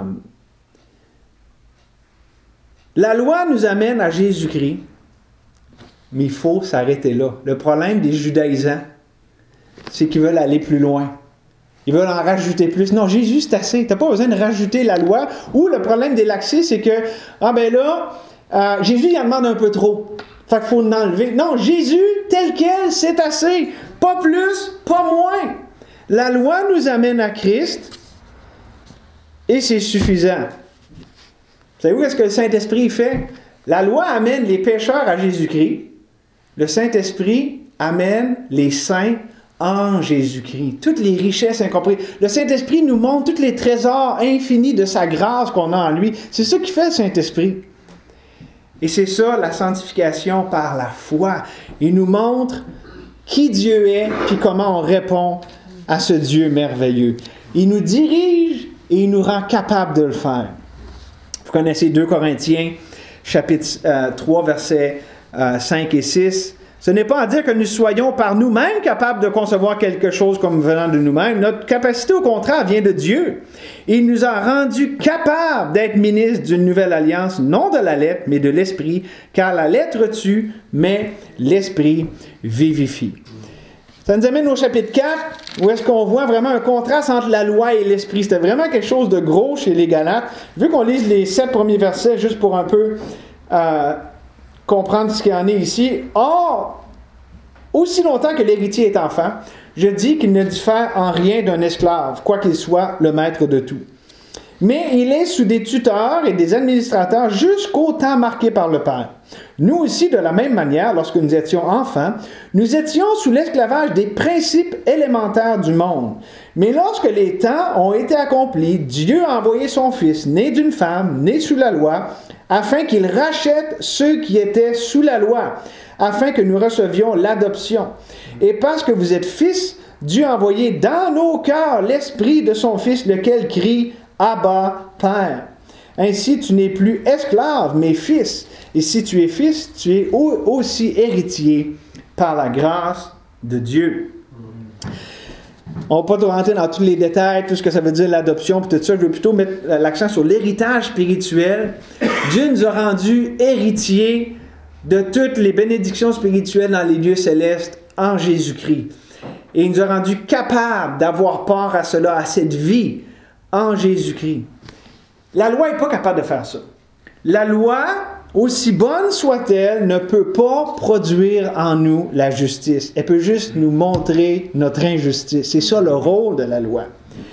la loi nous amène à Jésus-Christ, mais il faut s'arrêter là. Le problème des judaïsants, c'est qu'ils veulent aller plus loin. Ils veulent en rajouter plus. Non, Jésus, c'est assez. Tu n'as pas besoin de rajouter la loi. Ou le problème des laxistes, c'est que, ah ben là, euh, Jésus, il en demande un peu trop. Fait qu'il faut l'enlever. Non, Jésus, tel quel, c'est assez. Pas plus, pas moins. La loi nous amène à Christ et c'est suffisant. Savez-vous qu'est-ce que le Saint-Esprit fait? La loi amène les pécheurs à Jésus-Christ. Le Saint-Esprit amène les saints en Jésus-Christ. Toutes les richesses incomprises. Le Saint-Esprit nous montre tous les trésors infinis de sa grâce qu'on a en lui. C'est ça qui fait le Saint-Esprit. Et c'est ça, la sanctification par la foi. Il nous montre qui Dieu est, puis comment on répond à ce Dieu merveilleux. Il nous dirige et il nous rend capable de le faire. Vous connaissez deux Corinthiens, chapitre euh, trois, versets euh, cinq et six. Ce n'est pas à dire que nous soyons par nous-mêmes capables de concevoir quelque chose comme venant de nous-mêmes. Notre capacité, au contraire, vient de Dieu. Il nous a rendus capables d'être ministres d'une nouvelle alliance, non de la lettre, mais de l'esprit, car la lettre tue, mais l'esprit vivifie. Ça nous amène au chapitre quatre, où est-ce qu'on voit vraiment un contraste entre la loi et l'esprit. C'était vraiment quelque chose de gros chez les Galates. Vu qu'on lise les sept premiers versets, juste pour un peu... Euh, comprendre ce qu'il y en est ici. Or, Aussi longtemps que l'héritier est enfant, je dis qu'il ne diffère en rien d'un esclave, quoiqu'il soit le maître de tout. Mais il est sous des tuteurs et des administrateurs jusqu'au temps marqué par le Père. Nous aussi, de la même manière, lorsque nous étions enfants, nous étions sous l'esclavage des principes élémentaires du monde. Mais lorsque les temps ont été accomplis, Dieu a envoyé son Fils, né d'une femme, né sous la loi, afin qu'il rachète ceux qui étaient sous la loi, afin que nous recevions l'adoption. Et parce que vous êtes fils, Dieu a envoyé dans nos cœurs l'Esprit de son Fils, lequel crie « Abba, Père ». Ainsi, tu n'es plus esclave, mais fils. Et si tu es fils, tu es aussi héritier par la grâce de Dieu. On ne va pas rentrer dans tous les détails, tout ce que ça veut dire l'adoption, puis tout ça. Je veux plutôt mettre l'accent sur l'héritage spirituel. Dieu nous a rendus héritiers de toutes les bénédictions spirituelles dans les lieux célestes en Jésus-Christ. Et il nous a rendus capables d'avoir part à cela, à cette vie en Jésus-Christ. La loi n'est pas capable de faire ça. La loi, aussi bonne soit-elle, ne peut pas produire en nous la justice. Elle peut juste nous montrer notre injustice. C'est ça le rôle de la loi.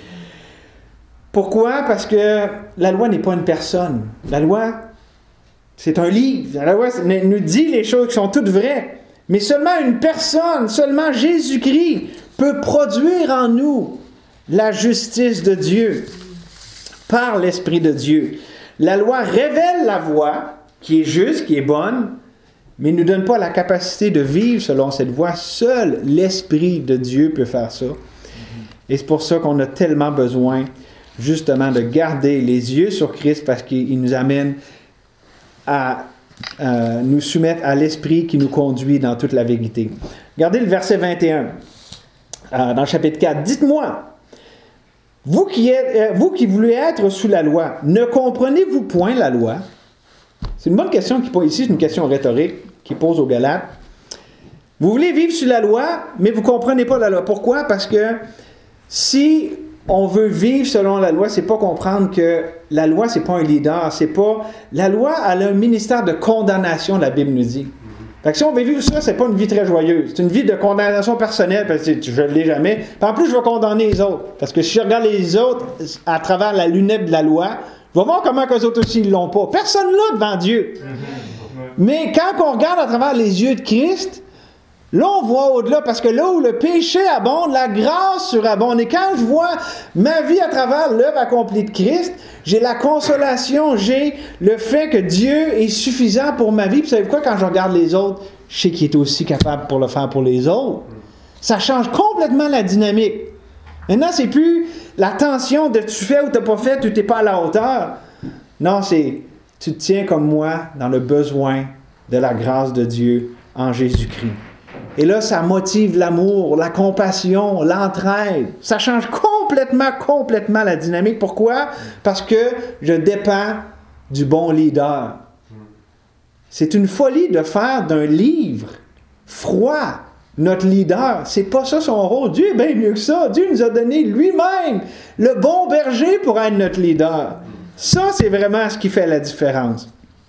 Pourquoi? Parce que la loi n'est pas une personne. La loi, c'est un livre. La loi nous dit les choses qui sont toutes vraies. Mais seulement une personne, seulement Jésus-Christ peut produire en nous la justice de Dieu par l'Esprit de Dieu. La loi révèle la voie qui est juste, qui est bonne, mais ne nous donne pas la capacité de vivre selon cette voie. Seul l'Esprit de Dieu peut faire ça. Et c'est pour ça qu'on a tellement besoin, justement, de garder les yeux sur Christ, parce qu'il nous amène à euh, nous soumettre à l'Esprit qui nous conduit dans toute la vérité. Regardez le verset vingt et un, euh, dans le chapitre quatre. « Dites-moi, Vous qui, êtes, euh, vous qui voulez être sous la loi, ne comprenez-vous point la loi? » C'est une bonne question qui pose ici, c'est une question rhétorique qui pose aux Galates. Vous voulez vivre sous la loi, mais vous ne comprenez pas la loi. Pourquoi? Parce que si on veut vivre selon la loi, c'est pas comprendre que la loi, c'est pas un leader, c'est pas... La loi, elle a un ministère de condamnation, la Bible nous dit. Fait que si on veut vivre ça, c'est pas une vie très joyeuse. C'est une vie de condamnation personnelle, parce que je ne l'ai jamais. Puis en plus, je vais condamner les autres. Parce que si je regarde les autres à travers la lunette de la loi, je vais voir comment eux autres aussi ils l'ont pas. Personne là devant Dieu. Mais quand on regarde à travers les yeux de Christ, là, on voit au-delà, parce que là où le péché abonde, la grâce surabonde. Et quand je vois ma vie à travers l'œuvre accomplie de Christ, j'ai la consolation, j'ai le fait que Dieu est suffisant pour ma vie. Puis vous savez quoi, quand je regarde les autres, je sais qu'il est aussi capable pour le faire pour les autres. Ça change complètement la dynamique. Maintenant, c'est plus la tension de tu fais ou tu n'as pas fait, tu n'es pas à la hauteur. Non, c'est tu te tiens comme moi dans le besoin de la grâce de Dieu en Jésus-Christ. Et là, ça motive l'amour, la compassion, l'entraide. Ça change complètement, complètement la dynamique. Pourquoi? Parce que je dépends du bon leader. C'est une folie de faire d'un livre froid notre leader. C'est pas ça son rôle. Dieu est bien mieux que ça. Dieu nous a donné lui-même le bon berger pour être notre leader. Ça, c'est vraiment ce qui fait la différence.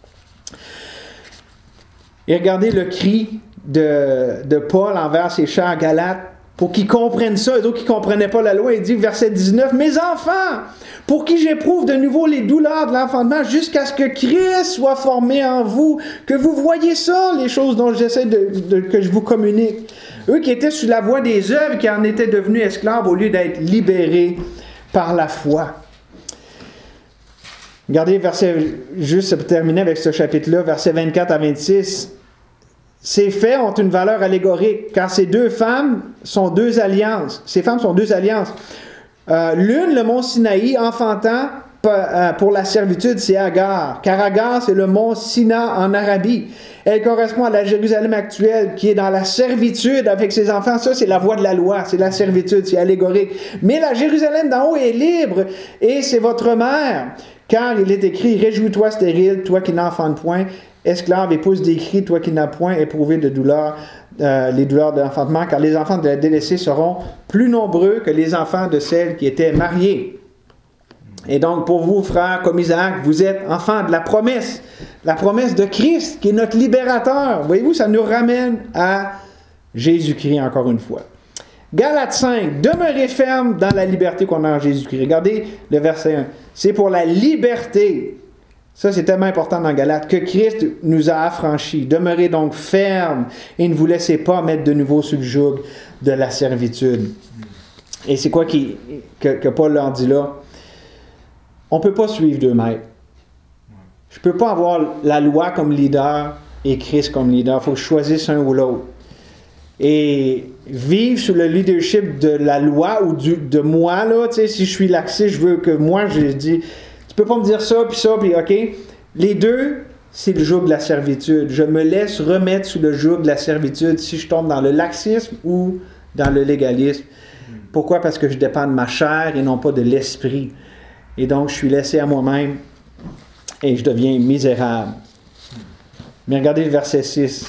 Et regardez le cri De, de Paul envers ses chers Galates, pour qu'ils comprennent ça, eux autres qui ne comprenaient pas la loi. Il dit, verset dix-neuf, « Mes enfants, pour qui j'éprouve de nouveau les douleurs de l'enfantement, jusqu'à ce que Christ soit formé en vous, que vous voyez ça, les choses dont j'essaie de, de, que je vous communique. Eux qui étaient sous la voie des œuvres, qui en étaient devenus esclaves au lieu d'être libérés par la foi. » Regardez, verset, juste pour terminer avec ce chapitre-là, versets vingt-quatre à vingt-six. Ces faits ont une valeur allégorique, car ces deux femmes sont deux alliances. Ces femmes sont deux alliances. Euh, l'une, le mont Sinaï, enfantant pour la servitude, c'est Agar. Car Agar, c'est le mont Sina en Arabie. Elle correspond à la Jérusalem actuelle, qui est dans la servitude avec ses enfants. Ça, c'est la voie de la loi, c'est la servitude, c'est allégorique. Mais la Jérusalem d'en haut est libre, et c'est votre mère. Car il est écrit, « Réjouis-toi stérile, toi qui n'enfantes point. » Esclave, épouse des cris, toi qui n'as point éprouvé de douleur, euh, les douleurs de l'enfantement, car les enfants de la délaissée seront plus nombreux que les enfants de celles qui étaient mariées. Et donc, pour vous, frères, comme Isaac, vous êtes enfants de la promesse, la promesse de Christ, qui est notre libérateur. Voyez-vous, ça nous ramène à Jésus-Christ encore une fois. Galates cinq, demeurez ferme dans la liberté qu'on a en Jésus-Christ. Regardez le verset un. C'est pour la liberté. Ça, c'est tellement important dans Galates, que Christ nous a affranchis. Demeurez donc ferme et ne vous laissez pas mettre de nouveau sous le joug de la servitude. Et c'est quoi qui, que, que Paul leur dit là? On ne peut pas suivre deux maîtres. Je ne peux pas avoir la loi comme leader et Christ comme leader. Il faut que je choisisse un ou l'autre. Et vivre sous le leadership de la loi ou du, de moi, là, tu sais, si je suis laxiste, je veux que moi, je dis, tu peux pas me dire ça, puis ça, puis OK. Les deux, c'est le joug de la servitude. Je me laisse remettre sous le joug de la servitude si je tombe dans le laxisme ou dans le légalisme. Pourquoi? Parce que je dépends de ma chair et non pas de l'esprit. Et donc, je suis laissé à moi-même et je deviens misérable. Mais regardez le verset six.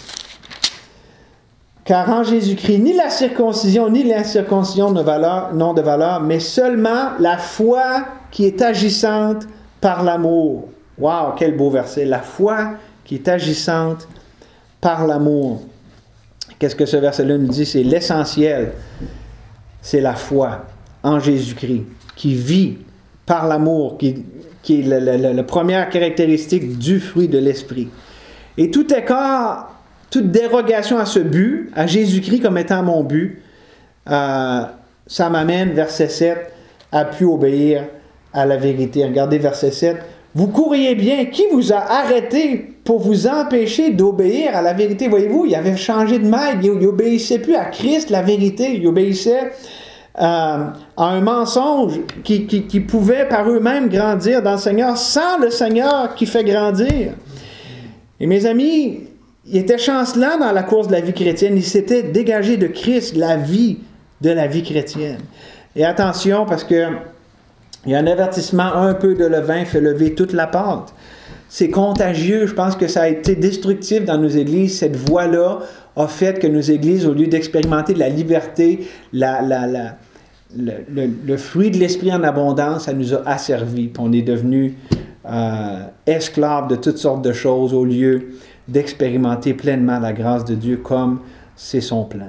Car en Jésus-Christ, ni la circoncision ni l'incirconcision n'ont de valeur, mais seulement la foi qui est agissante par l'amour. Wow, quel beau verset. La foi qui est agissante par l'amour. Qu'est-ce que ce verset-là nous dit? C'est l'essentiel. C'est la foi en Jésus-Christ qui vit par l'amour, qui, qui est la, la, la, la première caractéristique du fruit de l'esprit. Et tout écart, toute dérogation à ce but, à Jésus-Christ comme étant mon but, euh, ça m'amène, verset sept, à plus obéir à la vérité. Regardez verset sept. Vous courriez bien. Qui vous a arrêté pour vous empêcher d'obéir à la vérité? Voyez-vous, il avait changé de maître. Il n'obéissait plus à Christ, la vérité. Il obéissait euh, à un mensonge qui, qui, qui pouvait par eux-mêmes grandir dans le Seigneur sans le Seigneur qui fait grandir. Et mes amis, il était chancelant dans la course de la vie chrétienne. Il s'était dégagé de Christ, la vie de la vie chrétienne. Et attention, parce que il y a un avertissement, un peu de levain fait lever toute la pâte. C'est contagieux. Je pense que ça a été destructif dans nos églises. Cette voie-là a fait que nos églises, au lieu d'expérimenter de la liberté, la, la, la, le, le, le fruit de l'esprit en abondance, ça nous a asservis. Puis on est devenus euh, esclaves de toutes sortes de choses au lieu d'expérimenter pleinement la grâce de Dieu comme c'est son plan.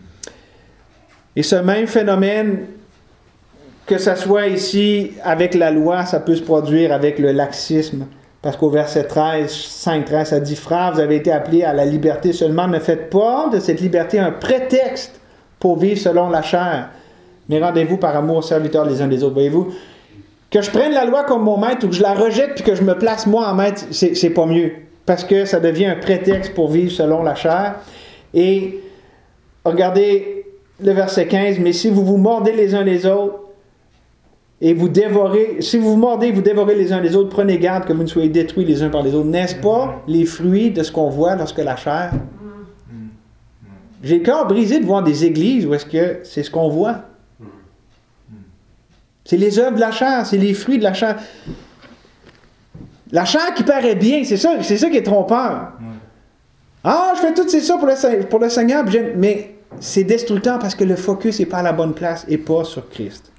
Et ce même phénomène, que ce soit ici avec la loi, ça peut se produire avec le laxisme. Parce qu'au verset treize, cinq treize, ça dit « Frères, vous avez été appelés à la liberté seulement. Ne faites pas de cette liberté un prétexte pour vivre selon la chair. Mais rendez-vous par amour serviteurs les uns des autres. » Voyez-vous, que je prenne la loi comme mon maître ou que je la rejette puis que je me place moi en maître, c'est, c'est pas mieux. Parce que ça devient un prétexte pour vivre selon la chair. Et regardez le verset quinze. « Mais si vous vous mordez les uns les autres, et vous dévorez, si vous vous mordez, vous dévorez les uns les autres, prenez garde que vous ne soyez détruits les uns par les autres. » N'est-ce pas les fruits de ce qu'on voit lorsque la chair? J'ai le cœur brisé de voir des églises où est-ce que c'est ce qu'on voit. C'est les œuvres de la chair, c'est les fruits de la chair. La chair qui paraît bien, c'est ça, c'est ça qui est trompeur. Ah, je fais tout c'est ça pour le, pour le Seigneur, mais c'est destructeur parce que le focus n'est pas à la bonne place et pas sur Christ.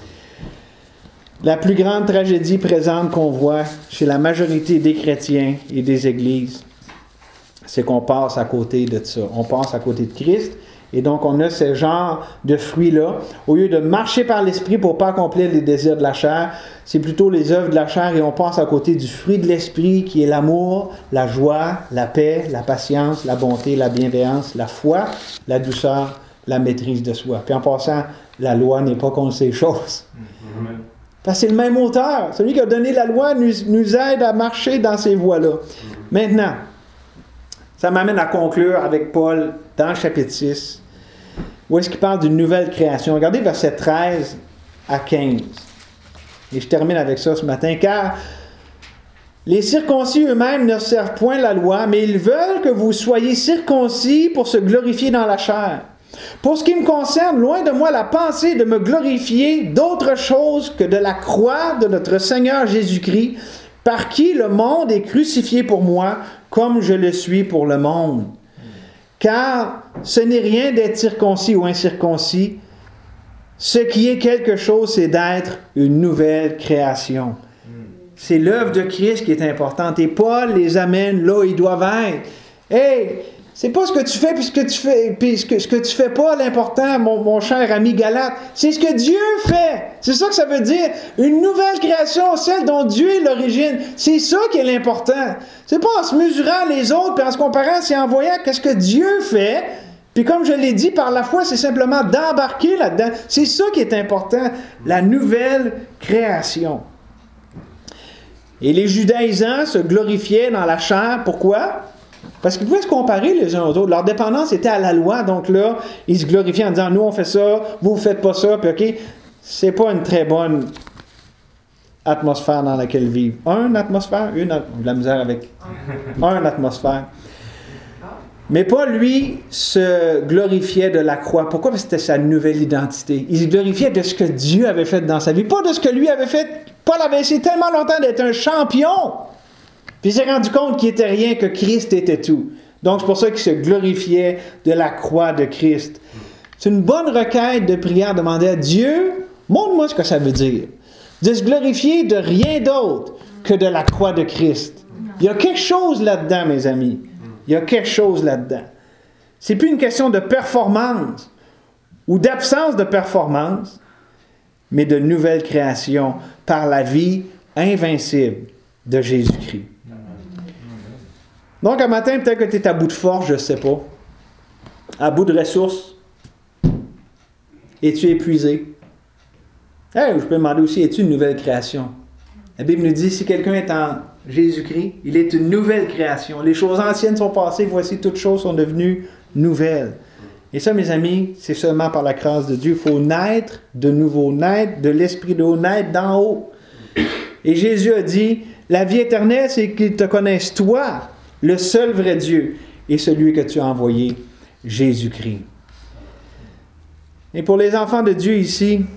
La plus grande tragédie présente qu'on voit chez la majorité des chrétiens et des églises, c'est qu'on passe à côté de ça. On passe à côté de Christ et donc on a ce genre de fruits-là. Au lieu de marcher par l'esprit pour ne pas accomplir les désirs de la chair, c'est plutôt les œuvres de la chair et on passe à côté du fruit de l'esprit qui est l'amour, la joie, la paix, la patience, la bonté, la bienveillance, la foi, la douceur, la maîtrise de soi. Puis en passant, la loi n'est pas contre ces choses. Amen. Parce que c'est le même auteur. Celui qui a donné la loi nous, nous aide à marcher dans ces voies-là. Maintenant, ça m'amène à conclure avec Paul dans le chapitre six, où est-ce qu'il parle d'une nouvelle création. Regardez versets treize à quinze. Et je termine avec ça ce matin. Car les circoncis eux-mêmes ne servent point la loi, mais ils veulent que vous soyez circoncis pour se glorifier dans la chair. Pour ce qui me concerne, loin de moi la pensée de me glorifier d'autre chose que de la croix de notre Seigneur Jésus-Christ, par qui le monde est crucifié pour moi, comme je le suis pour le monde. Car ce n'est rien d'être circoncis ou incirconcis. Ce qui est quelque chose, c'est d'être une nouvelle création. C'est l'œuvre de Christ qui est importante. Et Paul les amène là où ils doivent être. Hey! c'est pas ce que tu fais puis ce que tu fais puis ce que, ce que tu fais pas l'important, mon, mon cher ami Galate. C'est ce que Dieu fait. C'est ça que ça veut dire. Une nouvelle création, celle dont Dieu est l'origine. C'est ça qui est l'important. C'est pas en se mesurant les autres puis en se comparant, c'est en voyant qu'est-ce que Dieu fait. Puis comme je l'ai dit, par la foi, c'est simplement d'embarquer là-dedans. C'est ça qui est important. La nouvelle création. Et les judaïsants se glorifiaient dans la chair. Pourquoi? Parce qu'ils pouvaient se comparer les uns aux autres. Leur dépendance était à la loi. Donc là, ils se glorifiaient en disant, nous on fait ça, vous vous faites pas ça. Puis ok, c'est pas une très bonne atmosphère dans laquelle vivre. Un atmosphère, une atmosphère. De la misère avec un atmosphère. Mais Paul, lui, se glorifiait de la croix. Pourquoi? Parce que c'était sa nouvelle identité. Il se glorifiait de ce que Dieu avait fait dans sa vie, pas de ce que lui avait fait. Paul avait essayé tellement longtemps d'être un champion. Puis il s'est rendu compte qu'il n'était rien, que Christ était tout. Donc c'est pour ça qu'il se glorifiait de la croix de Christ. C'est une bonne requête de prière, demander à Dieu, montre-moi ce que ça veut dire. De se glorifier de rien d'autre que de la croix de Christ. Il y a quelque chose là-dedans, mes amis. Il y a quelque chose là-dedans. C'est plus une question de performance ou d'absence de performance, mais de nouvelle création par la vie invincible de Jésus-Christ. Donc, un matin, peut-être que tu es à bout de force, je ne sais pas. À bout de ressources. Es-tu épuisé? Hey, je peux demander aussi, es-tu une nouvelle création? La Bible nous dit, si quelqu'un est en Jésus-Christ, il est une nouvelle création. Les choses anciennes sont passées, voici toutes choses sont devenues nouvelles. Et ça, mes amis, c'est seulement par la grâce de Dieu. Il faut naître de nouveau, naître de l'Esprit de haut, naître d'en haut. Et Jésus a dit, la vie éternelle, c'est qu'ils te connaissent toi, le seul vrai Dieu, et celui que tu as envoyé, Jésus-Christ. Et pour les enfants de Dieu ici,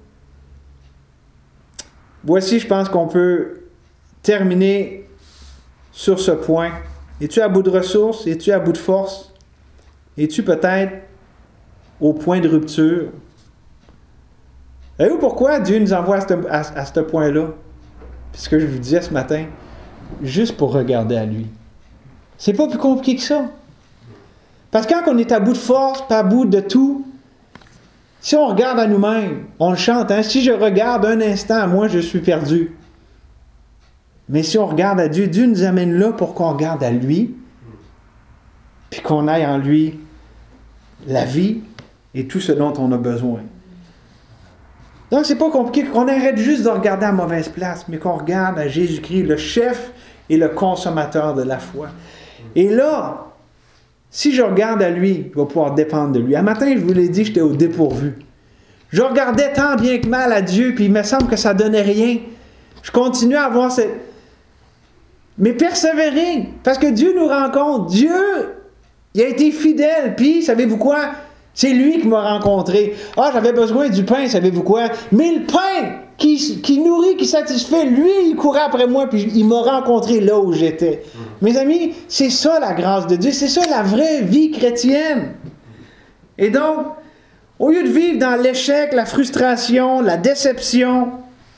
voici, je pense qu'on peut terminer sur ce point. Es-tu à bout de ressources? Es-tu à bout de force? Es-tu peut-être au point de rupture? Savez-vous pourquoi Dieu nous envoie à ce, à, à ce point-là? Puis ce que je vous disais ce matin, juste pour regarder à lui. C'est pas plus compliqué que ça. Parce que quand on est à bout de force, pas à bout de tout, si on regarde à nous-mêmes, on le chante, hein? Si je regarde un instant, moi je suis perdu. Mais si on regarde à Dieu, Dieu nous amène là pour qu'on regarde à lui, puis qu'on aille en lui la vie et tout ce dont on a besoin. Donc c'est pas compliqué qu'on arrête juste de regarder à mauvaise place, mais qu'on regarde à Jésus-Christ, le chef et le consommateur de la foi. Et là, si je regarde à lui, je vais pouvoir dépendre de lui. Un matin, je vous l'ai dit, j'étais au dépourvu. Je regardais tant bien que mal à Dieu, puis il me semble que ça ne donnait rien. Je continuais à avoir cette... Mais persévérer, parce que Dieu nous rencontre. Dieu, il a été fidèle, puis savez-vous quoi? C'est lui qui m'a rencontré. Ah, j'avais besoin du pain, savez-vous quoi? Mais le pain qui, qui nourrit, qui satisfait, lui, il courait après moi, puis il m'a rencontré là où j'étais. Mmh. Mes amis, c'est ça la grâce de Dieu, c'est ça la vraie vie chrétienne. Et donc, au lieu de vivre dans l'échec, la frustration, la déception,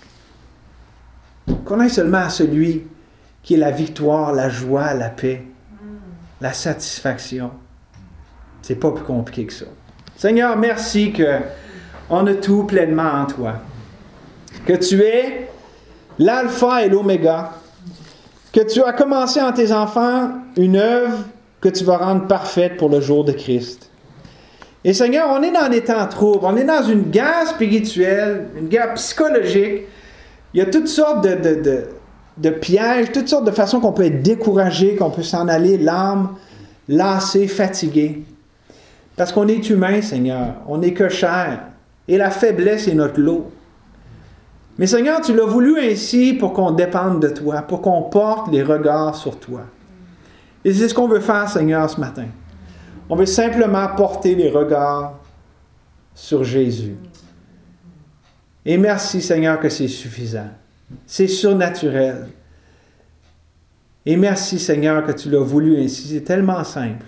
qu'on aille seulement à celui qui est la victoire, la joie, la paix, la satisfaction. C'est pas plus compliqué que ça. Seigneur, merci qu'on a tout pleinement en toi. Que tu es l'alpha et l'oméga. Que tu as commencé en tes enfants une œuvre que tu vas rendre parfaite pour le jour de Christ. Et Seigneur, on est dans des temps troubles. On est dans une guerre spirituelle, une guerre psychologique. Il y a toutes sortes de, de, de, de pièges, toutes sortes de façons qu'on peut être découragé, qu'on peut s'en aller, l'âme lassée, fatiguée. Parce qu'on est humain, Seigneur. On n'est que chair. Et la faiblesse est notre lot. Mais Seigneur, tu l'as voulu ainsi pour qu'on dépende de toi, pour qu'on porte les regards sur toi. Et c'est ce qu'on veut faire, Seigneur, ce matin. On veut simplement porter les regards sur Jésus. Et merci, Seigneur, que c'est suffisant. C'est surnaturel. Et merci, Seigneur, que tu l'as voulu ainsi. C'est tellement simple.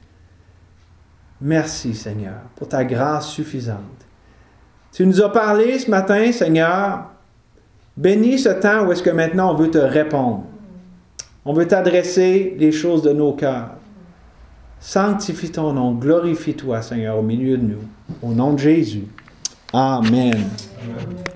Merci, Seigneur, pour ta grâce suffisante. Tu nous as parlé ce matin, Seigneur. Bénis ce temps où est-ce que maintenant on veut te répondre. On veut t'adresser les choses de nos cœurs. Sanctifie ton nom, glorifie-toi, Seigneur, au milieu de nous. Au nom de Jésus. Amen. Amen.